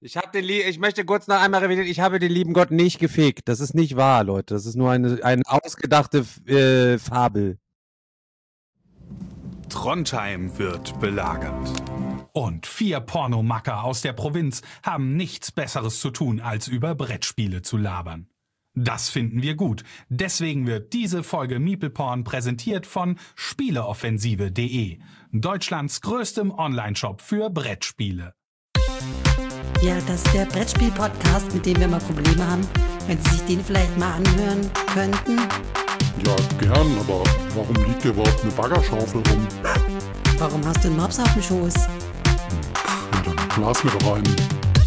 Ich möchte kurz noch einmal revidieren, ich habe den lieben Gott nicht gefickt. Das ist nicht wahr, Leute. Das ist nur eine ausgedachte Fabel. Trondheim wird belagert. Und 4 Pornomacker aus der Provinz haben nichts Besseres zu tun, als über Brettspiele zu labern. Das finden wir gut. Deswegen wird diese Folge MeeplePorn präsentiert von Spieleoffensive.de, Deutschlands größtem Onlineshop für Brettspiele. Ja, das ist der Brettspiel-Podcast, mit dem wir mal Probleme haben. Wenn Sie sich den vielleicht mal anhören könnten. Ja, gern, aber warum liegt hier überhaupt eine Baggerschaufel rum? Warum hast du einen Mops auf dem Schoß? Und dann blas mir doch einen.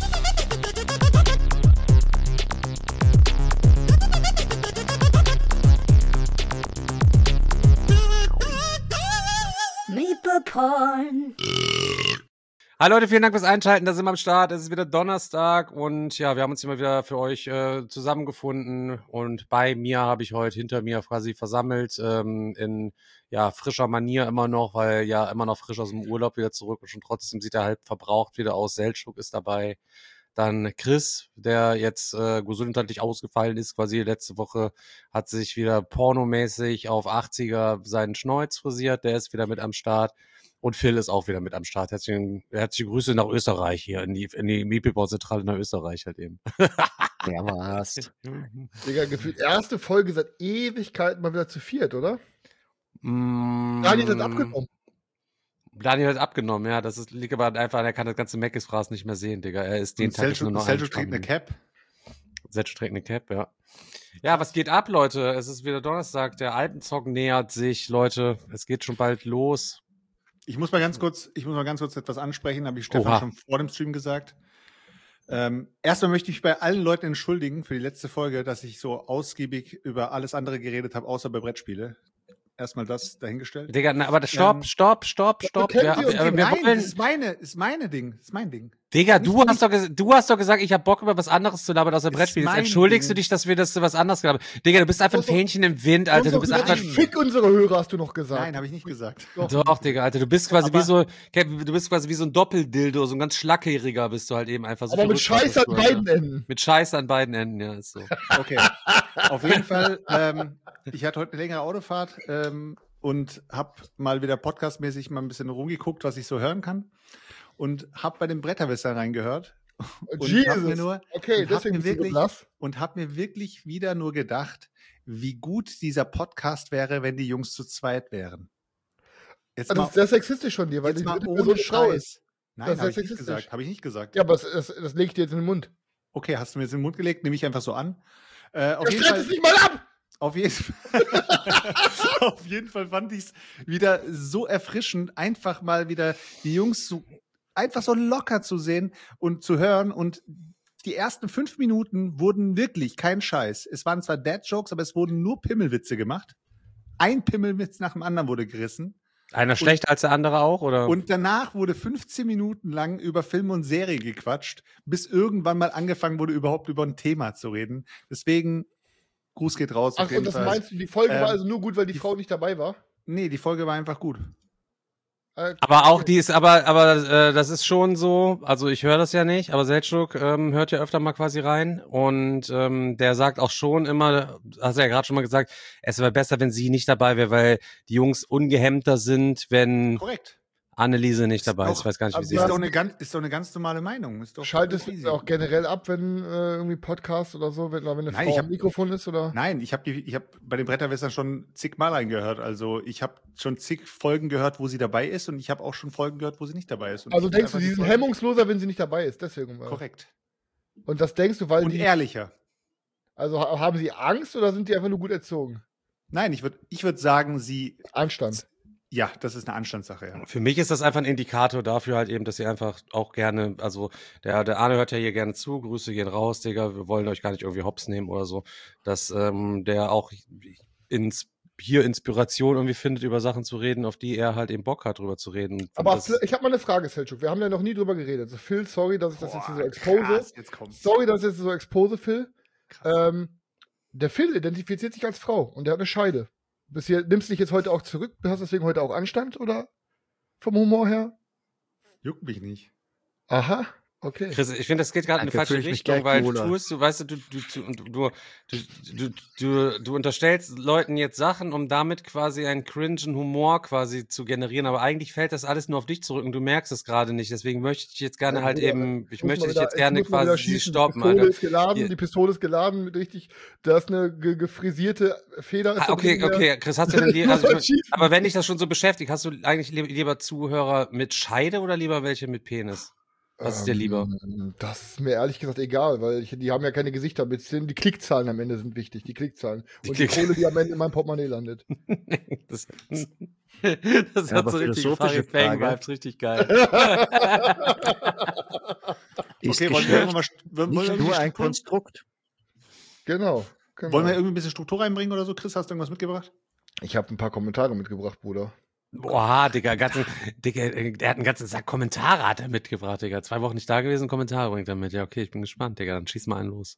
MeeplePorn. Hallo Leute, vielen Dank fürs Einschalten, da sind wir am Start, es ist wieder Donnerstag und ja, wir haben uns hier mal wieder für euch zusammengefunden und hinter mir quasi versammelt, in ja frischer Manier immer noch, weil ja immer noch frisch aus dem Urlaub wieder zurück und schon trotzdem sieht er halb verbraucht wieder aus. Selçuk ist dabei, dann Chris, der jetzt gesundheitlich ausgefallen ist, quasi letzte Woche hat sich wieder pornomäßig auf 80er seinen Schnäuz frisiert, der ist wieder mit am Start. Und Phil ist auch wieder mit am Start. Herzliche Grüße nach Österreich hier, in die MeeplePorn-Zentrale nach Österreich halt eben. Ja, was? Digga, gefühlt erste Folge seit Ewigkeiten mal wieder zu viert, oder? Daniel hat abgenommen. Daniel hat abgenommen, ja. Liegt aber einfach, er kann das ganze Meckes-Fraß nicht mehr sehen, Digga. Er ist den Tag jetzt nur noch Selçuk trägt eine Cap. Selçuk trägt eine Cap, ja. Ja, was geht ab, Leute? Es ist wieder Donnerstag, der Alpenzock nähert sich, Leute. Es geht schon bald los. Ich muss mal ganz kurz etwas ansprechen, habe ich Stefan schon vor dem Stream gesagt. Erstmal möchte ich bei allen Leuten entschuldigen für die letzte Folge, dass ich so ausgiebig über alles andere geredet habe, außer bei Brettspiele. Erstmal das dahingestellt. Digga, aber stopp. Ja, nein, das ist mein Ding. Digga, du hast doch gesagt, ich hab Bock über was anderes zu labern außer Brettspiel. Jetzt entschuldigst du dich, dass wir das was anderes gelabert haben. Digga, du bist einfach ein Fähnchen im Wind, Alter. Du bist einfach. Fick unsere Hörer, hast du noch gesagt. Nein, habe ich nicht gesagt. Doch, Digga, Alter. Du bist quasi wie so ein Doppeldildo, so ein ganz schlackeriger bist du halt eben einfach. So aber mit Scheiß an beiden Enden. Mit Scheiß an beiden Enden, ja, ist so. Okay. Auf jeden Fall, ich hatte heute eine längere Autofahrt und habe mal wieder podcastmäßig mal ein bisschen rumgeguckt, was ich so hören kann. Und habe bei den Bretterwissern reingehört. Und habe mir wirklich wieder nur gedacht, wie gut dieser Podcast wäre, wenn die Jungs zu zweit wären. Jetzt das ist sehr sexistisch von dir, weil die ohne Scheiß. Nein, habe ich nicht gesagt. Ja, aber das lege ich dir jetzt in den Mund. Okay, hast du mir jetzt in den Mund gelegt? Nehme ich einfach so an. Streit es nicht mal ab! Auf jeden Fall fand ich es wieder so erfrischend, einfach mal wieder die Jungs einfach so locker zu sehen und zu hören. Und die ersten 5 Minuten wurden wirklich kein Scheiß. Es waren zwar Dad-Jokes, aber es wurden nur Pimmelwitze gemacht. Ein Pimmelwitz nach dem anderen wurde gerissen. Einer schlechter als der andere auch, oder? Und danach wurde 15 Minuten lang über Film und Serie gequatscht, bis irgendwann mal angefangen wurde, überhaupt über ein Thema zu reden. Deswegen, Gruß geht raus. Ach, und das meinst du, die Folge war also nur gut, weil die Frau nicht dabei war? Nee, die Folge war einfach gut. Aber auch die ist, das ist schon so, also ich höre das ja nicht, aber Selçuk hört ja öfter mal quasi rein und der sagt auch schon immer, hast du ja gerade schon mal gesagt, es wäre besser, wenn sie nicht dabei wäre, weil die Jungs ungehemmter sind, wenn korrekt. Anneliese nicht dabei ist. Ich weiß gar nicht, wie sie ist. Ist doch eine ganz normale Meinung. Schaltest du auch generell ab, wenn irgendwie Podcast oder so, wenn eine Frau am Mikrofon ist? Oder? Nein, ich hab bei den Bretterwissern schon zigmal reingehört. Also ich habe schon zig Folgen gehört, wo sie dabei ist und ich habe auch schon Folgen gehört, wo sie nicht dabei ist. Und also denkst du, sie sind hemmungsloser, wenn sie nicht dabei ist? Deswegen. Korrekt. Und das denkst du, weil und ehrlicher. Also haben sie Angst oder sind die einfach nur gut erzogen? Nein, ich würd sagen, sie... Anstand. Ja, das ist eine Anstandssache, ja. Für mich ist das einfach ein Indikator dafür halt eben, dass sie einfach auch gerne, also der Arne hört ja hier gerne zu, Grüße gehen raus, Digga, wir wollen euch gar nicht irgendwie hops nehmen oder so, dass der auch hier Inspiration irgendwie findet, über Sachen zu reden, auf die er halt eben Bock hat, drüber zu reden. Aber ich habe mal eine Frage, Selçuk, wir haben ja noch nie drüber geredet. Also Phil, sorry, dass ich das jetzt hier so expose. Sorry, dass ich das so expose, Phil. Der Phil identifiziert sich als Frau und der hat eine Scheide. Nimmst du dich jetzt heute auch zurück? Hast du deswegen heute auch Anstand, oder? Vom Humor her? Juckt mich nicht. Aha, Okay. Chris, ich finde, das geht gerade in die falsche Richtung, weil du unterstellst Leuten jetzt Sachen, um damit quasi einen cringen Humor quasi zu generieren, aber eigentlich fällt das alles nur auf dich zurück und du merkst es gerade nicht, deswegen möchte ich jetzt gerne quasi stoppen. Die Pistole ist geladen mit richtig, da ist eine gefrisierte Feder. Okay, Chris, hast du denn aber wenn dich das schon so beschäftigt, hast du eigentlich lieber Zuhörer mit Scheide oder lieber welche mit Penis? Was ist dir lieber? Das ist mir ehrlich gesagt egal, weil die haben ja keine Gesichter. Die Klickzahlen am Ende sind wichtig, die Klickzahlen. Und die Kohle, die am Ende in meinem Portemonnaie landet. Das hat so richtig Fang-Vibes, richtig geil. Okay, wollen wir nur ein Konstrukt. Genau. Wollen wir irgendwie ein bisschen Struktur reinbringen oder so? Chris, hast du irgendwas mitgebracht? Ich habe ein paar Kommentare mitgebracht, Bruder. Boah, Digga, der hat einen ganzen Sack Kommentare hat er mitgebracht, Digga. 2 Wochen nicht da gewesen, Kommentare bringt er mit. Ja, okay, ich bin gespannt, Digga. Dann schieß mal einen los.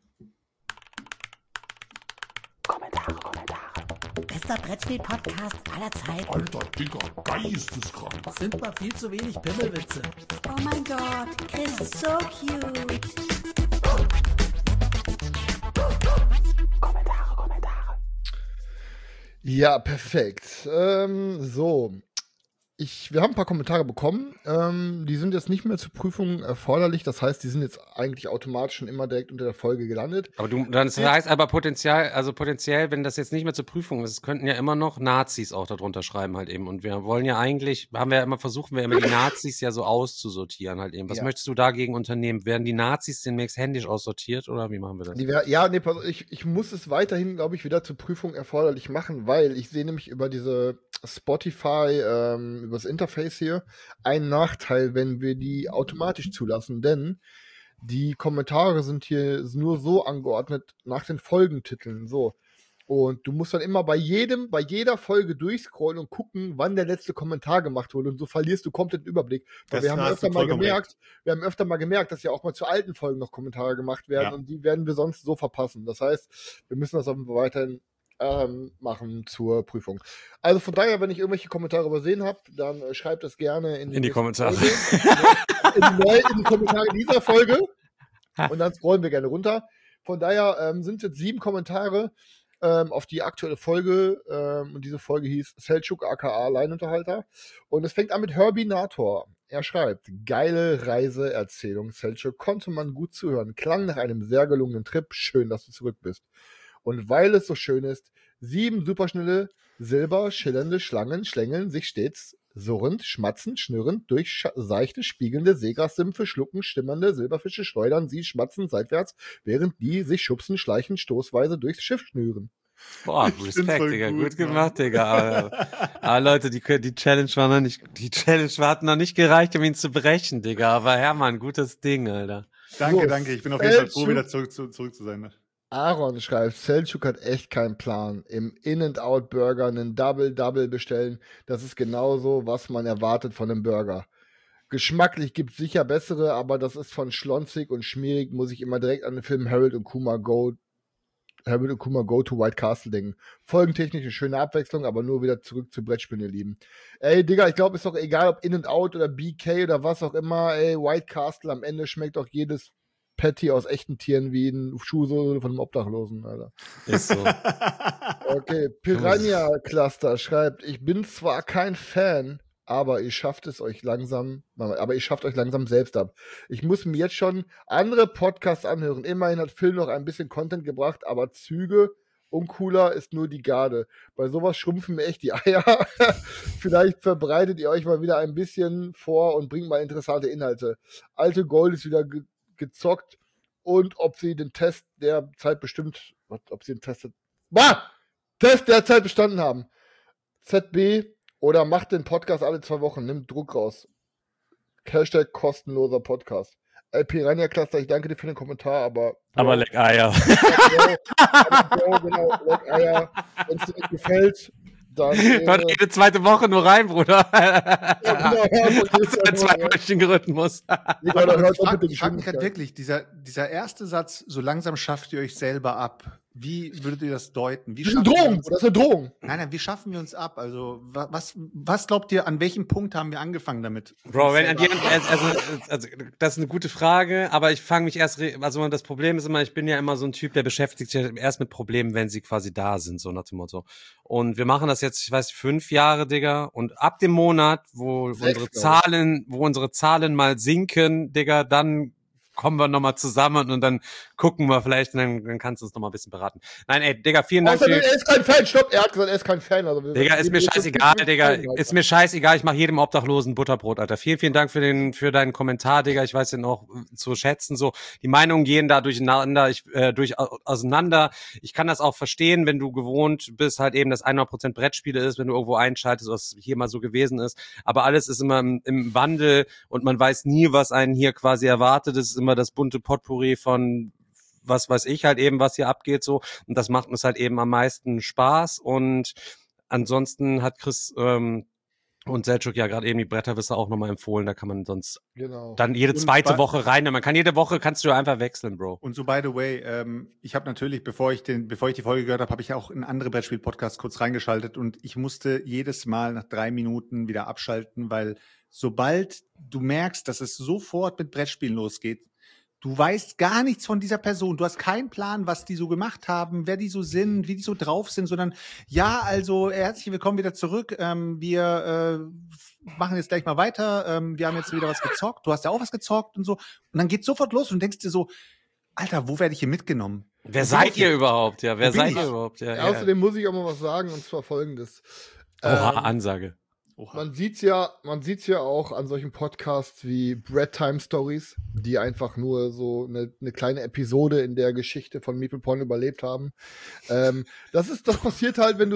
Kommentare. Bester Brettspiel-Podcast aller Zeiten. Alter, Digga, geisteskrank. Das sind mal viel zu wenig Pimmelwitze. Oh mein Gott, Chris ist so cute. Kommentare. Ja, perfekt. So. Wir haben ein paar Kommentare bekommen. Die sind jetzt nicht mehr zur Prüfung erforderlich. Das heißt, die sind jetzt eigentlich automatisch schon immer direkt unter der Folge gelandet. Aber das heißt aber potenziell, wenn das jetzt nicht mehr zur Prüfung ist, könnten ja immer noch Nazis auch darunter schreiben halt eben. Und wir wollen ja eigentlich, versuchen wir immer die Nazis ja so auszusortieren halt eben. Was möchtest du dagegen unternehmen? Werden die Nazis demnächst händisch aussortiert oder wie machen wir das? Ich muss es weiterhin, glaube ich, wieder zur Prüfung erforderlich machen, weil ich sehe nämlich über diese Spotify, über das Interface hier, einen Nachteil, wenn wir die automatisch zulassen, denn die Kommentare sind hier nur so angeordnet nach den Folgentiteln, so. Und du musst dann immer bei jeder Folge durchscrollen und gucken, wann der letzte Kommentar gemacht wurde. Und so verlierst du komplett den Überblick. Weil wir haben öfter mal gemerkt, dass ja auch mal zu alten Folgen noch Kommentare gemacht werden und die werden wir sonst so verpassen. Das heißt, wir müssen das aber weiterhin machen zur Prüfung. Also von daher, wenn ich irgendwelche Kommentare übersehen habe, dann schreibt das gerne in die Kommentare. in die Kommentare dieser Folge. Und dann scrollen wir gerne runter. Von daher sind jetzt 7 Kommentare auf die aktuelle Folge. Und diese Folge hieß Selçuk aka Alleinunterhalter. Und es fängt an mit Herbinator. Er schreibt, geile Reiseerzählung, Selçuk, konnte man gut zuhören. Klang nach einem sehr gelungenen Trip. Schön, dass du zurück bist. Und weil es so schön ist, 7 superschnelle, silberschillernde Schlangen schlängeln sich stets surrend, schmatzend, schnürrend durch seichte, spiegelnde Seegrassymphe, schlucken, stimmernde Silberfische schleudern sie schmatzend seitwärts, während die sich schubsen, schleichen, stoßweise durchs Schiff schnüren. Boah, Respekt, Digga, gut gemacht, Digga. Aber Leute, die Challenge hat noch nicht gereicht, um ihn zu brechen, Digga. Aber Hermann, gutes Ding, Alter. Danke. Ich bin auf jeden Fall froh, wieder zurück zu sein. Ne? Aaron schreibt, Selçuk hat echt keinen Plan. Im In-N-Out-Burger einen Double-Double bestellen, das ist genauso, was man erwartet von einem Burger. Geschmacklich gibt's sicher bessere, aber das ist von schlonzig und schmierig, muss ich immer direkt an den Film Harold und Kumar Go to White Castle denken. Folgentechnisch eine schöne Abwechslung, aber nur wieder zurück zu Brettspielen, ihr Lieben. Ey, Digga, ich glaube, ist doch egal, ob In-N-Out oder BK oder was auch immer, ey, White Castle, am Ende schmeckt doch jedes Patty aus echten Tieren wie ein Schuhsohle von einem Obdachlosen, Alter. Ist so. Okay, Piranha Cluster schreibt, ich bin zwar kein Fan, aber ihr schafft euch langsam selbst ab. Ich muss mir jetzt schon andere Podcasts anhören. Immerhin hat Phil noch ein bisschen Content gebracht, aber Züge uncooler ist nur die Garde. Bei sowas schrumpfen mir echt die Eier. Vielleicht verbreitet ihr euch mal wieder ein bisschen vor und bringt mal interessante Inhalte. Alte Gold ist wieder gezockt und ob sie den Test der Zeit bestanden haben. ZB oder macht den Podcast alle 2 Wochen, nimmt Druck raus. # kostenloser Podcast. Piranha Cluster, ich danke dir für den Kommentar, aber leck Eier. Genau, leck Eier. Wenn es dir nicht gefällt, dann hört jede 2. Woche nur rein, Bruder. Ja, genau. Ein 2-wöchigen Rhythmus. Ich frage mich halt wirklich, dieser erste Satz, so langsam schafft ihr euch selber ab. Wie würdet ihr das deuten? Das ist eine Drohung. Das ist eine Drohung. Nein, wie schaffen wir uns ab? Also, was glaubt ihr, an welchem Punkt haben wir angefangen damit? Bro, also das ist eine gute Frage, aber ich fange mich also das Problem ist immer, ich bin ja immer so ein Typ, der beschäftigt sich erst mit Problemen, wenn sie quasi da sind, so nach dem Motto. Und wir machen das jetzt, ich weiß, 5 Jahre, Digga, und ab dem Monat, wo unsere Zahlen mal sinken, Digga, dann kommen wir nochmal zusammen und dann gucken wir vielleicht und dann kannst du uns nochmal ein bisschen beraten. Nein, ey, Digga, vielen Dank. Er ist kein Fan, stopp, er hat gesagt, er ist kein Fan. Also Digga, ist mir scheißegal, Digga, ist mir scheißegal, ich mache jedem Obdachlosen Butterbrot, Alter. Vielen Dank für deinen Kommentar, Digga, ich weiß den auch zu schätzen, so. Die Meinungen gehen da auseinander. Ich kann das auch verstehen, wenn du gewohnt bist, halt eben, dass 100% Brettspiele ist, wenn du irgendwo einschaltest, was hier mal so gewesen ist. Aber alles ist immer im Wandel und man weiß nie, was einen hier quasi erwartet. Es ist immer das bunte Potpourri von was weiß ich halt eben, was hier abgeht so. Und das macht uns halt eben am meisten Spaß. Und ansonsten hat Chris und Selçuk ja gerade eben die Bretterwisser auch nochmal empfohlen. Da kann man sonst dann jede zweite Woche rein. Man kann jede Woche, kannst du einfach wechseln, Bro. Und so, by the way, ich habe natürlich, bevor ich die Folge gehört habe ich auch in andere Brettspiel-Podcasts kurz reingeschaltet und ich musste jedes Mal nach 3 Minuten wieder abschalten, weil sobald du merkst, dass es sofort mit Brettspielen losgeht, du weißt gar nichts von dieser Person. Du hast keinen Plan, was die so gemacht haben, wer die so sind, wie die so drauf sind, sondern ja, also herzlich willkommen wieder zurück. Wir machen jetzt gleich mal weiter. Wir haben jetzt wieder was gezockt. Du hast ja auch was gezockt und so. Und dann geht's sofort los und du denkst dir so, Alter, wo werde ich hier mitgenommen? Wer seid ihr überhaupt? Ja, wer seid ihr überhaupt? Ja, außerdem muss ich auch mal was sagen, und zwar Folgendes. Ansage. Man sieht's ja auch an solchen Podcasts wie Bread-Time Stories, die einfach nur so eine kleine Episode in der Geschichte von Meeple Porn überlebt haben. Das passiert halt, wenn du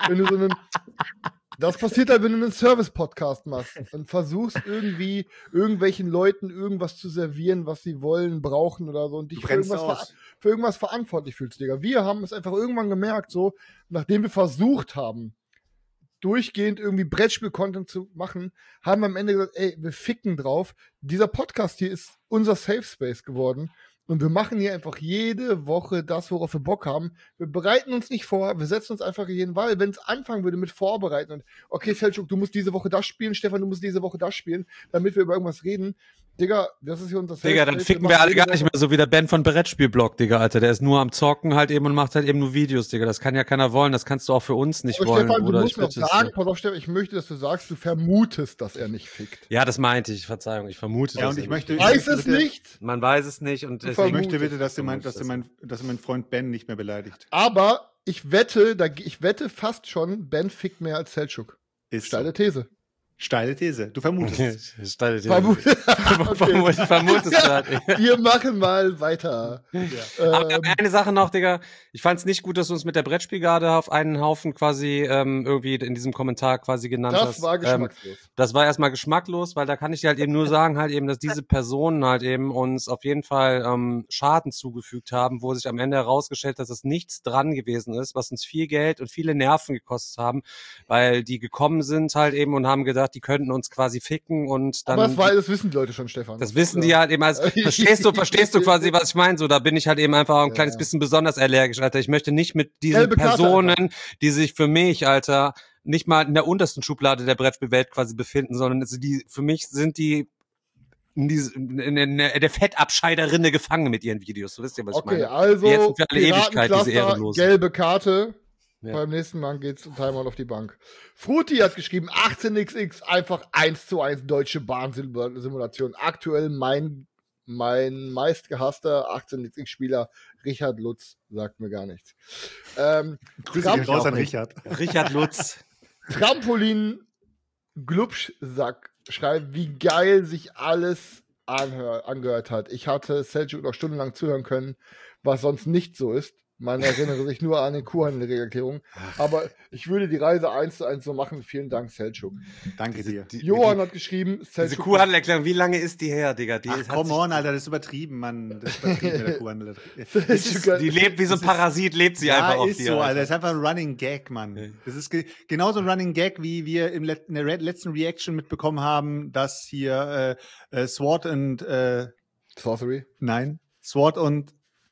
einen Service-Podcast machst und versuchst irgendwie irgendwelchen Leuten irgendwas zu servieren, was sie wollen, brauchen oder so und dich für irgendwas verantwortlich fühlst, Digga. Wir haben es einfach irgendwann gemerkt, so, nachdem wir versucht haben, durchgehend irgendwie Brettspiel-Content zu machen, haben wir am Ende gesagt, ey, wir ficken drauf. Dieser Podcast hier ist unser Safe Space geworden und wir machen hier einfach jede Woche das, worauf wir Bock haben. Wir bereiten uns nicht vor, wir setzen uns einfach jeden Weil, wenn es anfangen würde mit Vorbereiten und okay, Selçuk, du musst diese Woche das spielen, Stefan, du musst diese Woche das spielen, damit wir über irgendwas reden. Digga, das ist hier unser Safe Digga, dann ficken wir alle gar nicht mehr so wie der Ben von Brettspielblog, Digga, Alter. Der ist nur am Zocken halt eben und macht halt eben nur Videos, Digga. Das kann ja keiner wollen, das kannst du auch für uns nicht wollen. Stefan, oder du musst noch sagen, pass auf, Stefan, ich möchte, dass du sagst, du vermutest, dass er nicht fickt. Ja, das meinte ich, Verzeihung, ich vermute ja, und ich möchte, weiß es nicht. Man weiß es nicht und deswegen möchte bitte, dass du meinen Freund Ben nicht mehr beleidigt. Aber ich wette fast schon, Ben fickt mehr als Selçuk. Steile These. Steile These. Du vermutest. Steile These. Ich vermute es gerade. Wir machen mal weiter. Aber eine Sache noch, Digga. Ich fand es nicht gut, dass du uns mit der Brettspielgarde auf einen Haufen quasi irgendwie in diesem Kommentar quasi genannt hast. Das war geschmackslos. Das war erstmal geschmacklos, weil da kann ich dir halt eben nur sagen, halt eben, dass diese Personen halt eben uns auf jeden Fall Schaden zugefügt haben, wo sich am Ende herausgestellt hat, dass nichts dran gewesen ist, was uns viel Geld und viele Nerven gekostet haben, weil die gekommen sind halt eben und haben gedacht, die könnten uns quasi ficken und dann. Aber das wissen die Leute schon, Stefan. Das wissen die halt eben. Also, verstehst du quasi, was ich meine? So, da bin ich halt eben einfach ein kleines bisschen besonders allergisch, Alter. Ich möchte nicht mit diesen Personen, die sich für mich, Alter, nicht mal in der untersten Schublade der Brettspielwelt quasi befinden, sondern für mich sind die in der Fettabscheiderinne gefangen mit ihren Videos. So wisst ihr, was ich meine. Okay, also jetzt sind für alle Ewigkeit diese Ehrenlosen. Gelbe Karte. Ja. Beim nächsten Mal geht's zum Timeout auf die Bank. Fruti hat geschrieben, 18xx, einfach 1:1 deutsche Bahnsimulation. Aktuell mein meistgehasster 18xx-Spieler, Richard Lutz, sagt mir gar nichts. Grüße gehen raus an Richard. Richard Lutz. Trampolin Glubsch schreibt, wie geil sich alles angehört hat. Ich hatte Selçuk noch stundenlang zuhören können, was sonst nicht so ist. Man erinnere sich nur an die Kuhhandel-Erklärung. Aber ich würde die Reise 1:1 so machen. Vielen Dank, Selçuk. Danke dir. Johann hat geschrieben, diese Kuhhandel-Erklärung, wie lange ist die her, Digga? Come on, Alter, das ist übertrieben, Mann. Das ist übertrieben mit der Kuhhandel. Die lebt wie so ein Parasit, lebt sie einfach auf dir. Ja, ist so, Alter. Das ist einfach ein Running Gag, Mann. Das ist genauso ein Running Gag, wie wir in der letzten Reaction mitbekommen haben, dass hier Sword und Sorcery? Nein. Sword und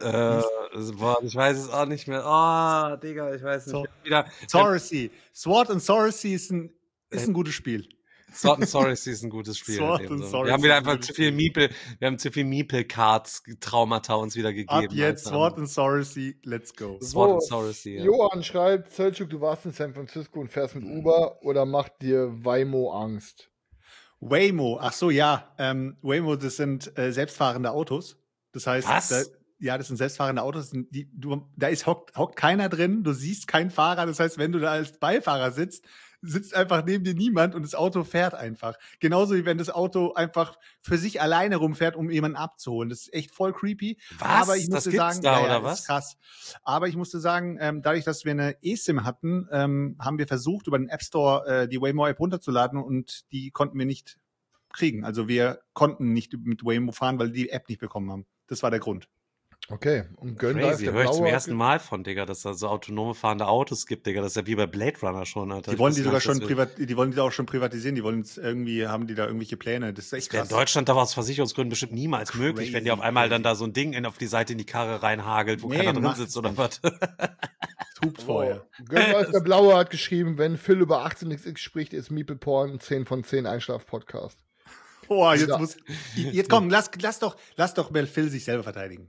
Boah, ich weiß es auch nicht mehr. Oh, Digga, ich weiß nicht. Sorcery. Sword and Sorcery ist ein gutes Spiel. Sword and Sorcery ist ein gutes Spiel. Wir haben wieder einfach zu viel Meeple-Cards-Traumata uns wieder gegeben. Ab jetzt Sword and Sorcery, let's go. Sword and Sorcery, ja. Johann schreibt, Selçuk, du warst in San Francisco und fährst mit Uber oder macht dir Waymo Angst? Waymo, ach so, ja. Waymo, das sind selbstfahrende Autos. Das heißt, das sind selbstfahrende Autos. Da hockt keiner drin, du siehst keinen Fahrer. Das heißt, wenn du da als Beifahrer sitzt einfach neben dir niemand und das Auto fährt einfach. Genauso wie wenn das Auto einfach für sich alleine rumfährt, um jemanden abzuholen. Das ist echt voll creepy. Was? Aber ich musste sagen, das ist krass. Aber ich musste sagen, dadurch, dass wir eine eSIM hatten, haben wir versucht, über den App Store die Waymo-App runterzuladen und die konnten wir nicht kriegen. Also wir konnten nicht mit Waymo fahren, weil die App nicht bekommen haben. Das war der Grund. Okay, und Crazy, höre ich zum ersten Mal von, Digga, dass da so autonome fahrende Autos gibt, Digga. Das ist ja wie bei Blade Runner schon, Alter. Die wollen die sogar schon auch schon privatisieren. Die wollen jetzt irgendwie, haben die da irgendwelche Pläne. Das ist echt krass. In Deutschland aber aus Versicherungsgründen bestimmt niemals möglich, wenn die auf einmal dann da so ein Ding auf die Seite in die Karre reinhagelt, wo keiner drin sitzt oder was. Hupt vorher. Der Blaue hat geschrieben, wenn Phil über 18xx spricht, ist Meeple Porn ein 10 von 10 Einschlaf-Podcast. Oh, jetzt komm, lass doch Phil sich selber verteidigen.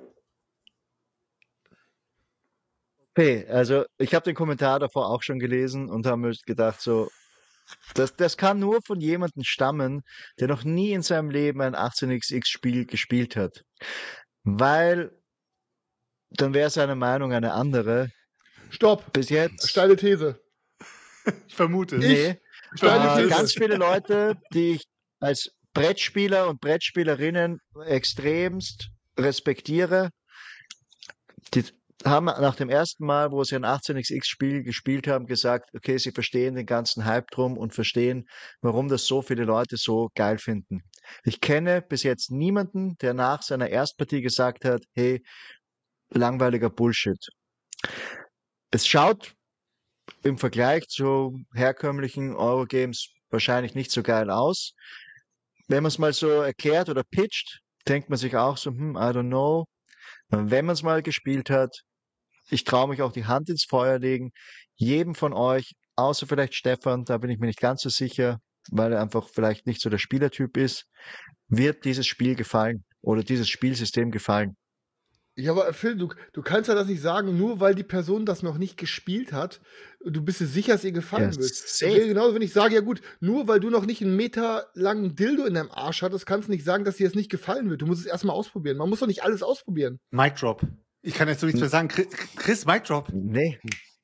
Okay, also ich habe den Kommentar davor auch schon gelesen und habe mir gedacht, so, das kann nur von jemandem stammen, der noch nie in seinem Leben ein 18xx-Spiel gespielt hat. Weil dann wäre seine Meinung eine andere. Stopp! Bis jetzt. Steile These. Ich vermute. Nee. Ganz viele Leute, die ich als Brettspieler und Brettspielerinnen extremst respektiere, die haben nach dem ersten Mal, wo sie ein 18xx-Spiel gespielt haben, gesagt, okay, sie verstehen den ganzen Hype drum und verstehen, warum das so viele Leute so geil finden. Ich kenne bis jetzt niemanden, der nach seiner Erstpartie gesagt hat, hey, langweiliger Bullshit. Es schaut im Vergleich zu herkömmlichen Eurogames wahrscheinlich nicht so geil aus. Wenn man es mal so erklärt oder pitcht, denkt man sich auch so, I don't know. Und wenn man es mal gespielt hat, ich traue mich auch die Hand ins Feuer legen, jedem von euch, außer vielleicht Stefan, da bin ich mir nicht ganz so sicher, weil er einfach vielleicht nicht so der Spielertyp ist, wird dieses Spiel gefallen oder dieses Spielsystem gefallen. Ja, aber Phil, du kannst ja das nicht sagen, nur weil die Person das noch nicht gespielt hat, du bist dir sicher, dass ihr gefallen wird. Genauso, wenn ich sage, ja gut, nur weil du noch nicht einen Meter langen Dildo in deinem Arsch hattest, kannst du nicht sagen, dass dir das nicht gefallen wird. Du musst es erstmal ausprobieren. Man muss doch nicht alles ausprobieren. Mic Drop. Ich kann jetzt so nichts mehr sagen. Chris, Mic Drop. Nee.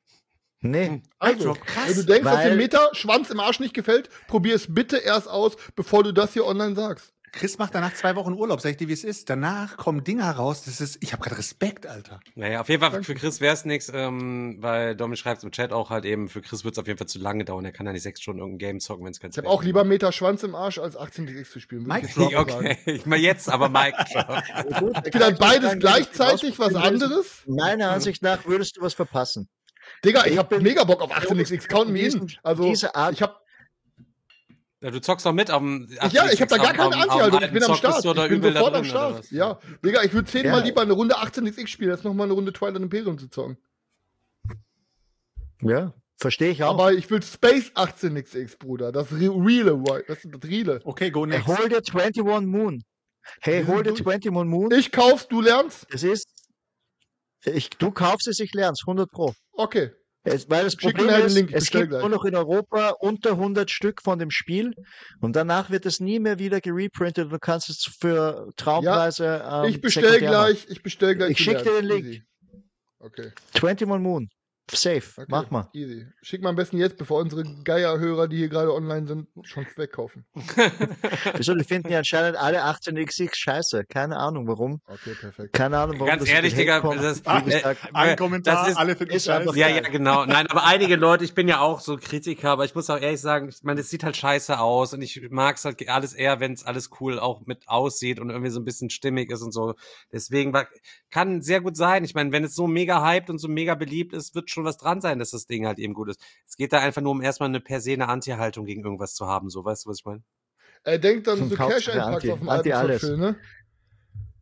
Also, wenn du denkst, dass dir Meter Schwanz im Arsch nicht gefällt, probier es bitte erst aus, bevor du das hier online sagst. Chris macht danach 2 Wochen Urlaub, sag ich dir, wie es ist. Danach kommen Dinger raus, ich habe gerade Respekt, Alter. Naja, auf jeden Fall für Chris wäre es nichts, weil Domi schreibt im Chat auch halt eben, für Chris wird es auf jeden Fall zu lange dauern. Er kann ja nicht 6 Stunden irgendein Game zocken, wenn es kein Ich habe auch lieber Meter Schwanz im Arsch, als 18xx zu spielen. Okay, ich mal jetzt, aber Mike Drop. Vielleicht beides gleichzeitig was anderes? Meiner Ansicht nach würdest du was verpassen. Digga, ich habe mega Bock auf 18xx, count me in. Also, ich habe Ja, du zockst doch mit am. Ja, ich habe da gar keine Anti-Haltung. Ich bin am Start. Ich bin sofort am Start. Ja, Digga, ich würde 10-mal lieber eine Runde 18xx spielen, als nochmal eine Runde Twilight Imperium zu zocken. Ja, verstehe ich auch. Aber ich will Space 18xx, Bruder. Das Reale. Das ist das Reale. Okay, go next. Hol dir 21 Moon. Hey, hol dir 21 Moon. Ich kauf's, du lernst. Du kaufst es, ich lern's. 100 Pro. Okay. Weil das Problem ist, es gibt nur noch in Europa unter 100 Stück von dem Spiel und danach wird es nie mehr wieder gereprintet. Du kannst es für Traumpreise ich bestell gleich. Ich schicke dir den Link. Easy. Okay. 21 Moon. Safe. Okay. Mach mal. Easy. Schick mal am besten jetzt, bevor unsere Geierhörer, die hier gerade online sind, schon wegkaufen. Wieso? Die finden ja anscheinend alle 18xx scheiße. Keine Ahnung warum. Okay, perfekt. Keine Ahnung warum. Ganz ehrlich, Digga, ein Kommentar, alle finden scheiße. Ja, genau. Nein, aber einige Leute, ich bin ja auch so Kritiker, aber ich muss auch ehrlich sagen, ich meine, es sieht halt scheiße aus und ich mag es halt alles eher, wenn es alles cool auch mit aussieht und irgendwie so ein bisschen stimmig ist und so. Deswegen kann sehr gut sein. Ich meine, wenn es so mega hyped und so mega beliebt ist, wird schon was dran sein, dass das Ding halt eben gut ist. Es geht da einfach nur um erstmal eine per se eine Anti-Haltung gegen irgendwas zu haben, so, weißt du, was ich meine? Er denkt dann so Cash-Einpacks auf dem Album, ne?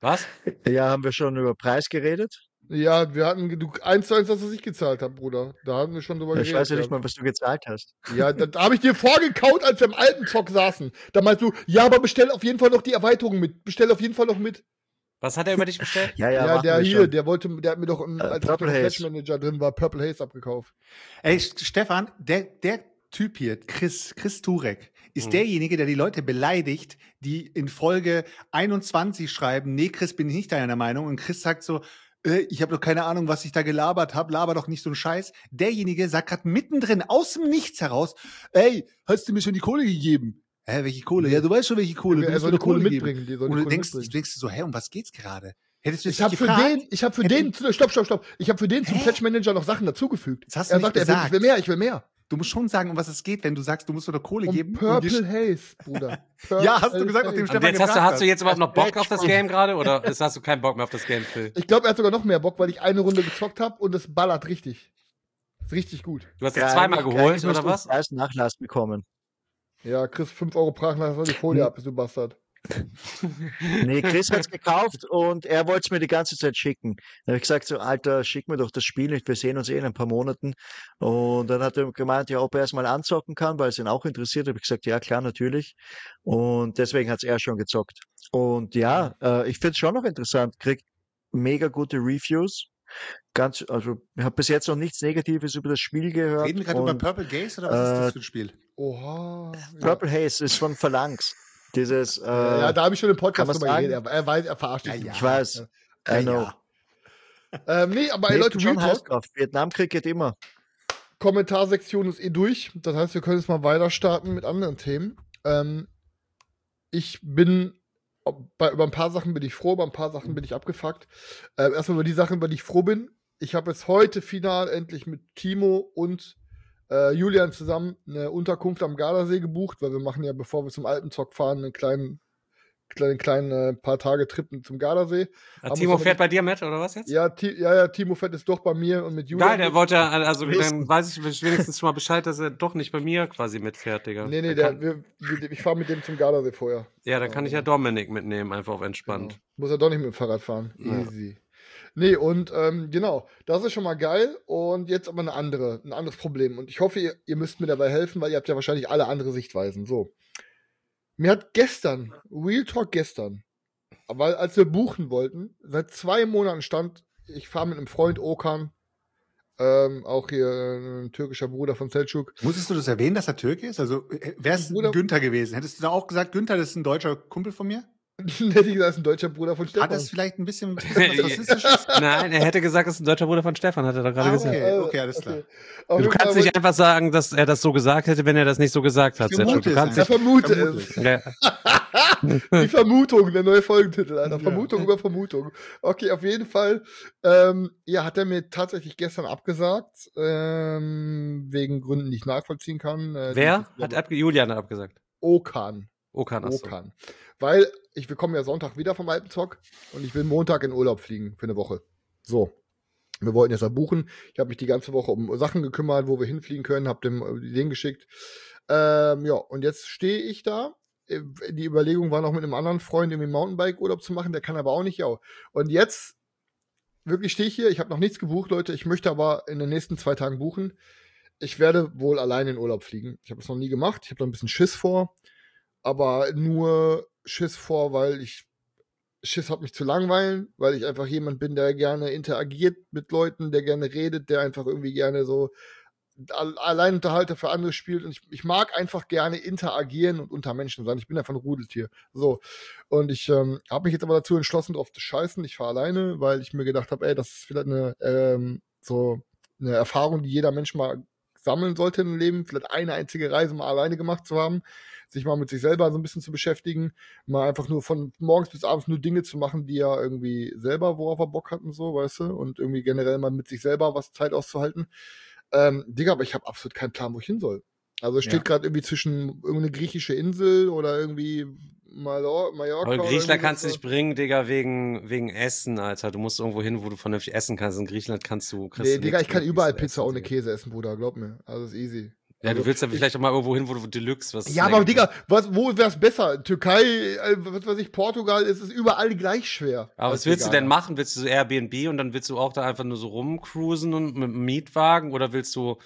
Was? Ja, haben wir schon über Preis geredet? Ja, wir hatten 1:1, dass ich gezahlt habe, Bruder. Da haben wir schon drüber geredet. Ich weiß ja nicht ja. mal, was du gezahlt hast. Ja, da habe ich dir vorgekaut, als wir im alten Zock saßen. Da meinst du, ja, aber bestell auf jeden Fall noch die Erweiterung mit. Bestell auf jeden Fall noch mit. Was hat er über dich bestellt? Ja, der hier, schon. der hat mir doch, als ich noch Purple Patch Haze. Manager drin war, Purple Haze abgekauft. Ey, Stefan, der Typ hier, Chris Turek, ist derjenige, der die Leute beleidigt, die in Folge 21 schreiben, nee, Chris, bin ich nicht deiner Meinung. Und Chris sagt so, ich habe doch keine Ahnung, was ich da gelabert habe, laber doch nicht so einen Scheiß. Derjenige sagt gerade mittendrin, aus dem Nichts heraus, ey, hast du mir schon die Kohle gegeben? Hä, welche Kohle? Ja, du weißt schon, welche Kohle. Er Du musst soll mir die Kohle geben. mitbringen. Die soll die Und du Kohle denkst mitbringen. so, hä, um was geht's gerade? Hättest du Ich habe für den, stopp. Ich habe für den zum Patch Manager noch Sachen dazugefügt. Das hast du Er nicht sagt, gesagt. ich will mehr. Du musst schon sagen, um was es geht, wenn du sagst, du musst mir doch Kohle Um geben. Purple Haze, Bruder. Ja, hast du gesagt, nachdem Und Stefan jetzt gefragt hast du jetzt überhaupt noch Bock auf das Game gerade? Oder hast du keinen Bock mehr auf das Game, Phil? Ich glaube, er hat sogar noch mehr Bock, weil ich eine Runde gezockt habe und es ballert richtig. Ist richtig gut. Du hast es zweimal geholt, oder was? Erst Nachlass bekommen. Ja, kriegst 5 Euro Brachnachlass, die Folie ab, du Bastard. Nee, Chris hat's gekauft und er wollte es mir die ganze Zeit schicken. Dann habe ich gesagt, so, Alter, schick mir doch das Spiel nicht, wir sehen uns in ein paar Monaten. Und dann hat er gemeint, ja, ob er es mal anzocken kann, weil es ihn auch interessiert. Habe ich gesagt, ja, klar, natürlich. Und deswegen hat's er schon gezockt. Und ja, ich finde es schon noch interessant, kriegt mega gute Reviews. Also, ich habe bis jetzt noch nichts Negatives über das Spiel gehört. Reden wir gerade über Purple Gaze oder was ist das für ein Spiel? Oha. Purple Haze ist von Phalanx. Dieses, Ja, da habe ich schon im Podcast kann drüber man geredet. Er weiß, er verarscht dich. ich weiß. I know. Nee, aber Nee, Leute, ich bin schon Real heiß Talk, drauf. Vietnamkrieg geht immer. Kommentarsektion ist durch. Das heißt, wir können jetzt mal weiter starten mit anderen Themen. Ich bin über ein paar Sachen bin ich froh, über ein paar Sachen bin ich abgefuckt. Erstmal über die Sachen, über die ich froh bin. Ich habe jetzt heute final endlich mit Timo und Julian zusammen eine Unterkunft am Gardasee gebucht, weil wir machen ja, bevor wir zum Alpenzock fahren, einen kleinen paar Tage Trip zum Gardasee. Timo fährt bei dir mit, oder was jetzt? Ja, Timo fährt jetzt doch bei mir und mit Julian. Geil, der wollte, also dann weiß ich wenigstens schon mal Bescheid, dass er doch nicht bei mir quasi mitfährt, Digga. Nee, ich fahre mit dem zum Gardasee vorher. Ja, dann kann ich ja Dominik mitnehmen, einfach auf entspannt. Genau. Muss er doch nicht mit dem Fahrrad fahren. Easy. Nee, und genau, das ist schon mal geil. Und jetzt aber ein anderes Problem. Und ich hoffe, ihr müsst mir dabei helfen, weil ihr habt ja wahrscheinlich alle andere Sichtweisen. So. Mir hat Real Talk gestern, weil als wir buchen wollten, seit 2 Monaten stand, ich fahre mit einem Freund Okan, auch hier ein türkischer Bruder von Selçuk. Musstest du das erwähnen, dass er Türke ist? Also wäre es Günther gewesen? Hättest du da auch gesagt, Günther, das ist ein deutscher Kumpel von mir? Hätte ich gesagt, das ist ein deutscher Bruder von Stefan. Hat das vielleicht ein bisschen was Rassistisches? Nein, er hätte gesagt, das ist ein deutscher Bruder von Stefan, hat er doch gerade gesagt. Okay, alles klar. Du kannst nicht einfach sagen, dass er das so gesagt hätte, wenn er das nicht so gesagt hat. Er vermute es. Ja. Die Vermutung, der neue Folgentitel, Alter. Vermutung über Vermutung. Okay, auf jeden Fall. Hat er mir tatsächlich gestern abgesagt, wegen Gründen, die ich nachvollziehen kann. Wer? Julian hat abgesagt. Okan. Okan. Weil wir kommen ja Sonntag wieder vom Alpenzock und ich will Montag in Urlaub fliegen für eine Woche. So. Wir wollten jetzt ja buchen. Ich habe mich die ganze Woche um Sachen gekümmert, wo wir hinfliegen können, habe dem den geschickt. Und jetzt stehe ich da. Die Überlegung war noch mit einem anderen Freund irgendwie Mountainbike-Urlaub zu machen, der kann aber auch nicht, ja. Und jetzt wirklich stehe ich hier, ich habe noch nichts gebucht, Leute. Ich möchte aber in den nächsten 2 Tagen buchen. Ich werde wohl alleine in Urlaub fliegen. Ich habe das noch nie gemacht. Ich habe da ein bisschen Schiss vor. Aber nur Schiss vor, weil ich Schiss habe, mich zu langweilen, weil ich einfach jemand bin, der gerne interagiert mit Leuten, der gerne redet, der einfach irgendwie gerne so Alleinunterhalter für andere spielt. Und ich mag einfach gerne interagieren und unter Menschen sein. Ich bin einfach ein Rudeltier. So. Und ich habe mich jetzt aber dazu entschlossen, drauf zu scheißen. Ich fahre alleine, weil ich mir gedacht habe, das ist vielleicht eine Erfahrung, die jeder Mensch mal sammeln sollte im Leben. Vielleicht eine einzige Reise mal alleine gemacht zu haben. Sich mal mit sich selber so ein bisschen zu beschäftigen, mal einfach nur von morgens bis abends nur Dinge zu machen, die er irgendwie selber, worauf er Bock hat und so, weißt du, und irgendwie generell mal mit sich selber was Zeit auszuhalten. Digga, aber ich habe absolut keinen Plan, wo ich hin soll. Also es steht gerade irgendwie zwischen irgendeine griechische Insel oder irgendwie Mallorca. Aber Griechenland kannst du nicht bringen, Digga, wegen Essen, Alter. Du musst irgendwo hin, wo du vernünftig essen kannst. In Griechenland kriegst Digga, ich kann überall Pizza Pizza ohne Käse essen, Bruder, glaub mir. Also ist easy. Ja, du willst ja vielleicht auch mal irgendwo hin, wo du Deluxe was. Ja, aber Digga, wo wär's besser? Türkei, was weiß ich, Portugal, es ist überall gleich schwer. Aber was willst du denn machen? Willst du so Airbnb und dann willst du auch da einfach nur so rumcruisen und mit einem Mietwagen oder willst du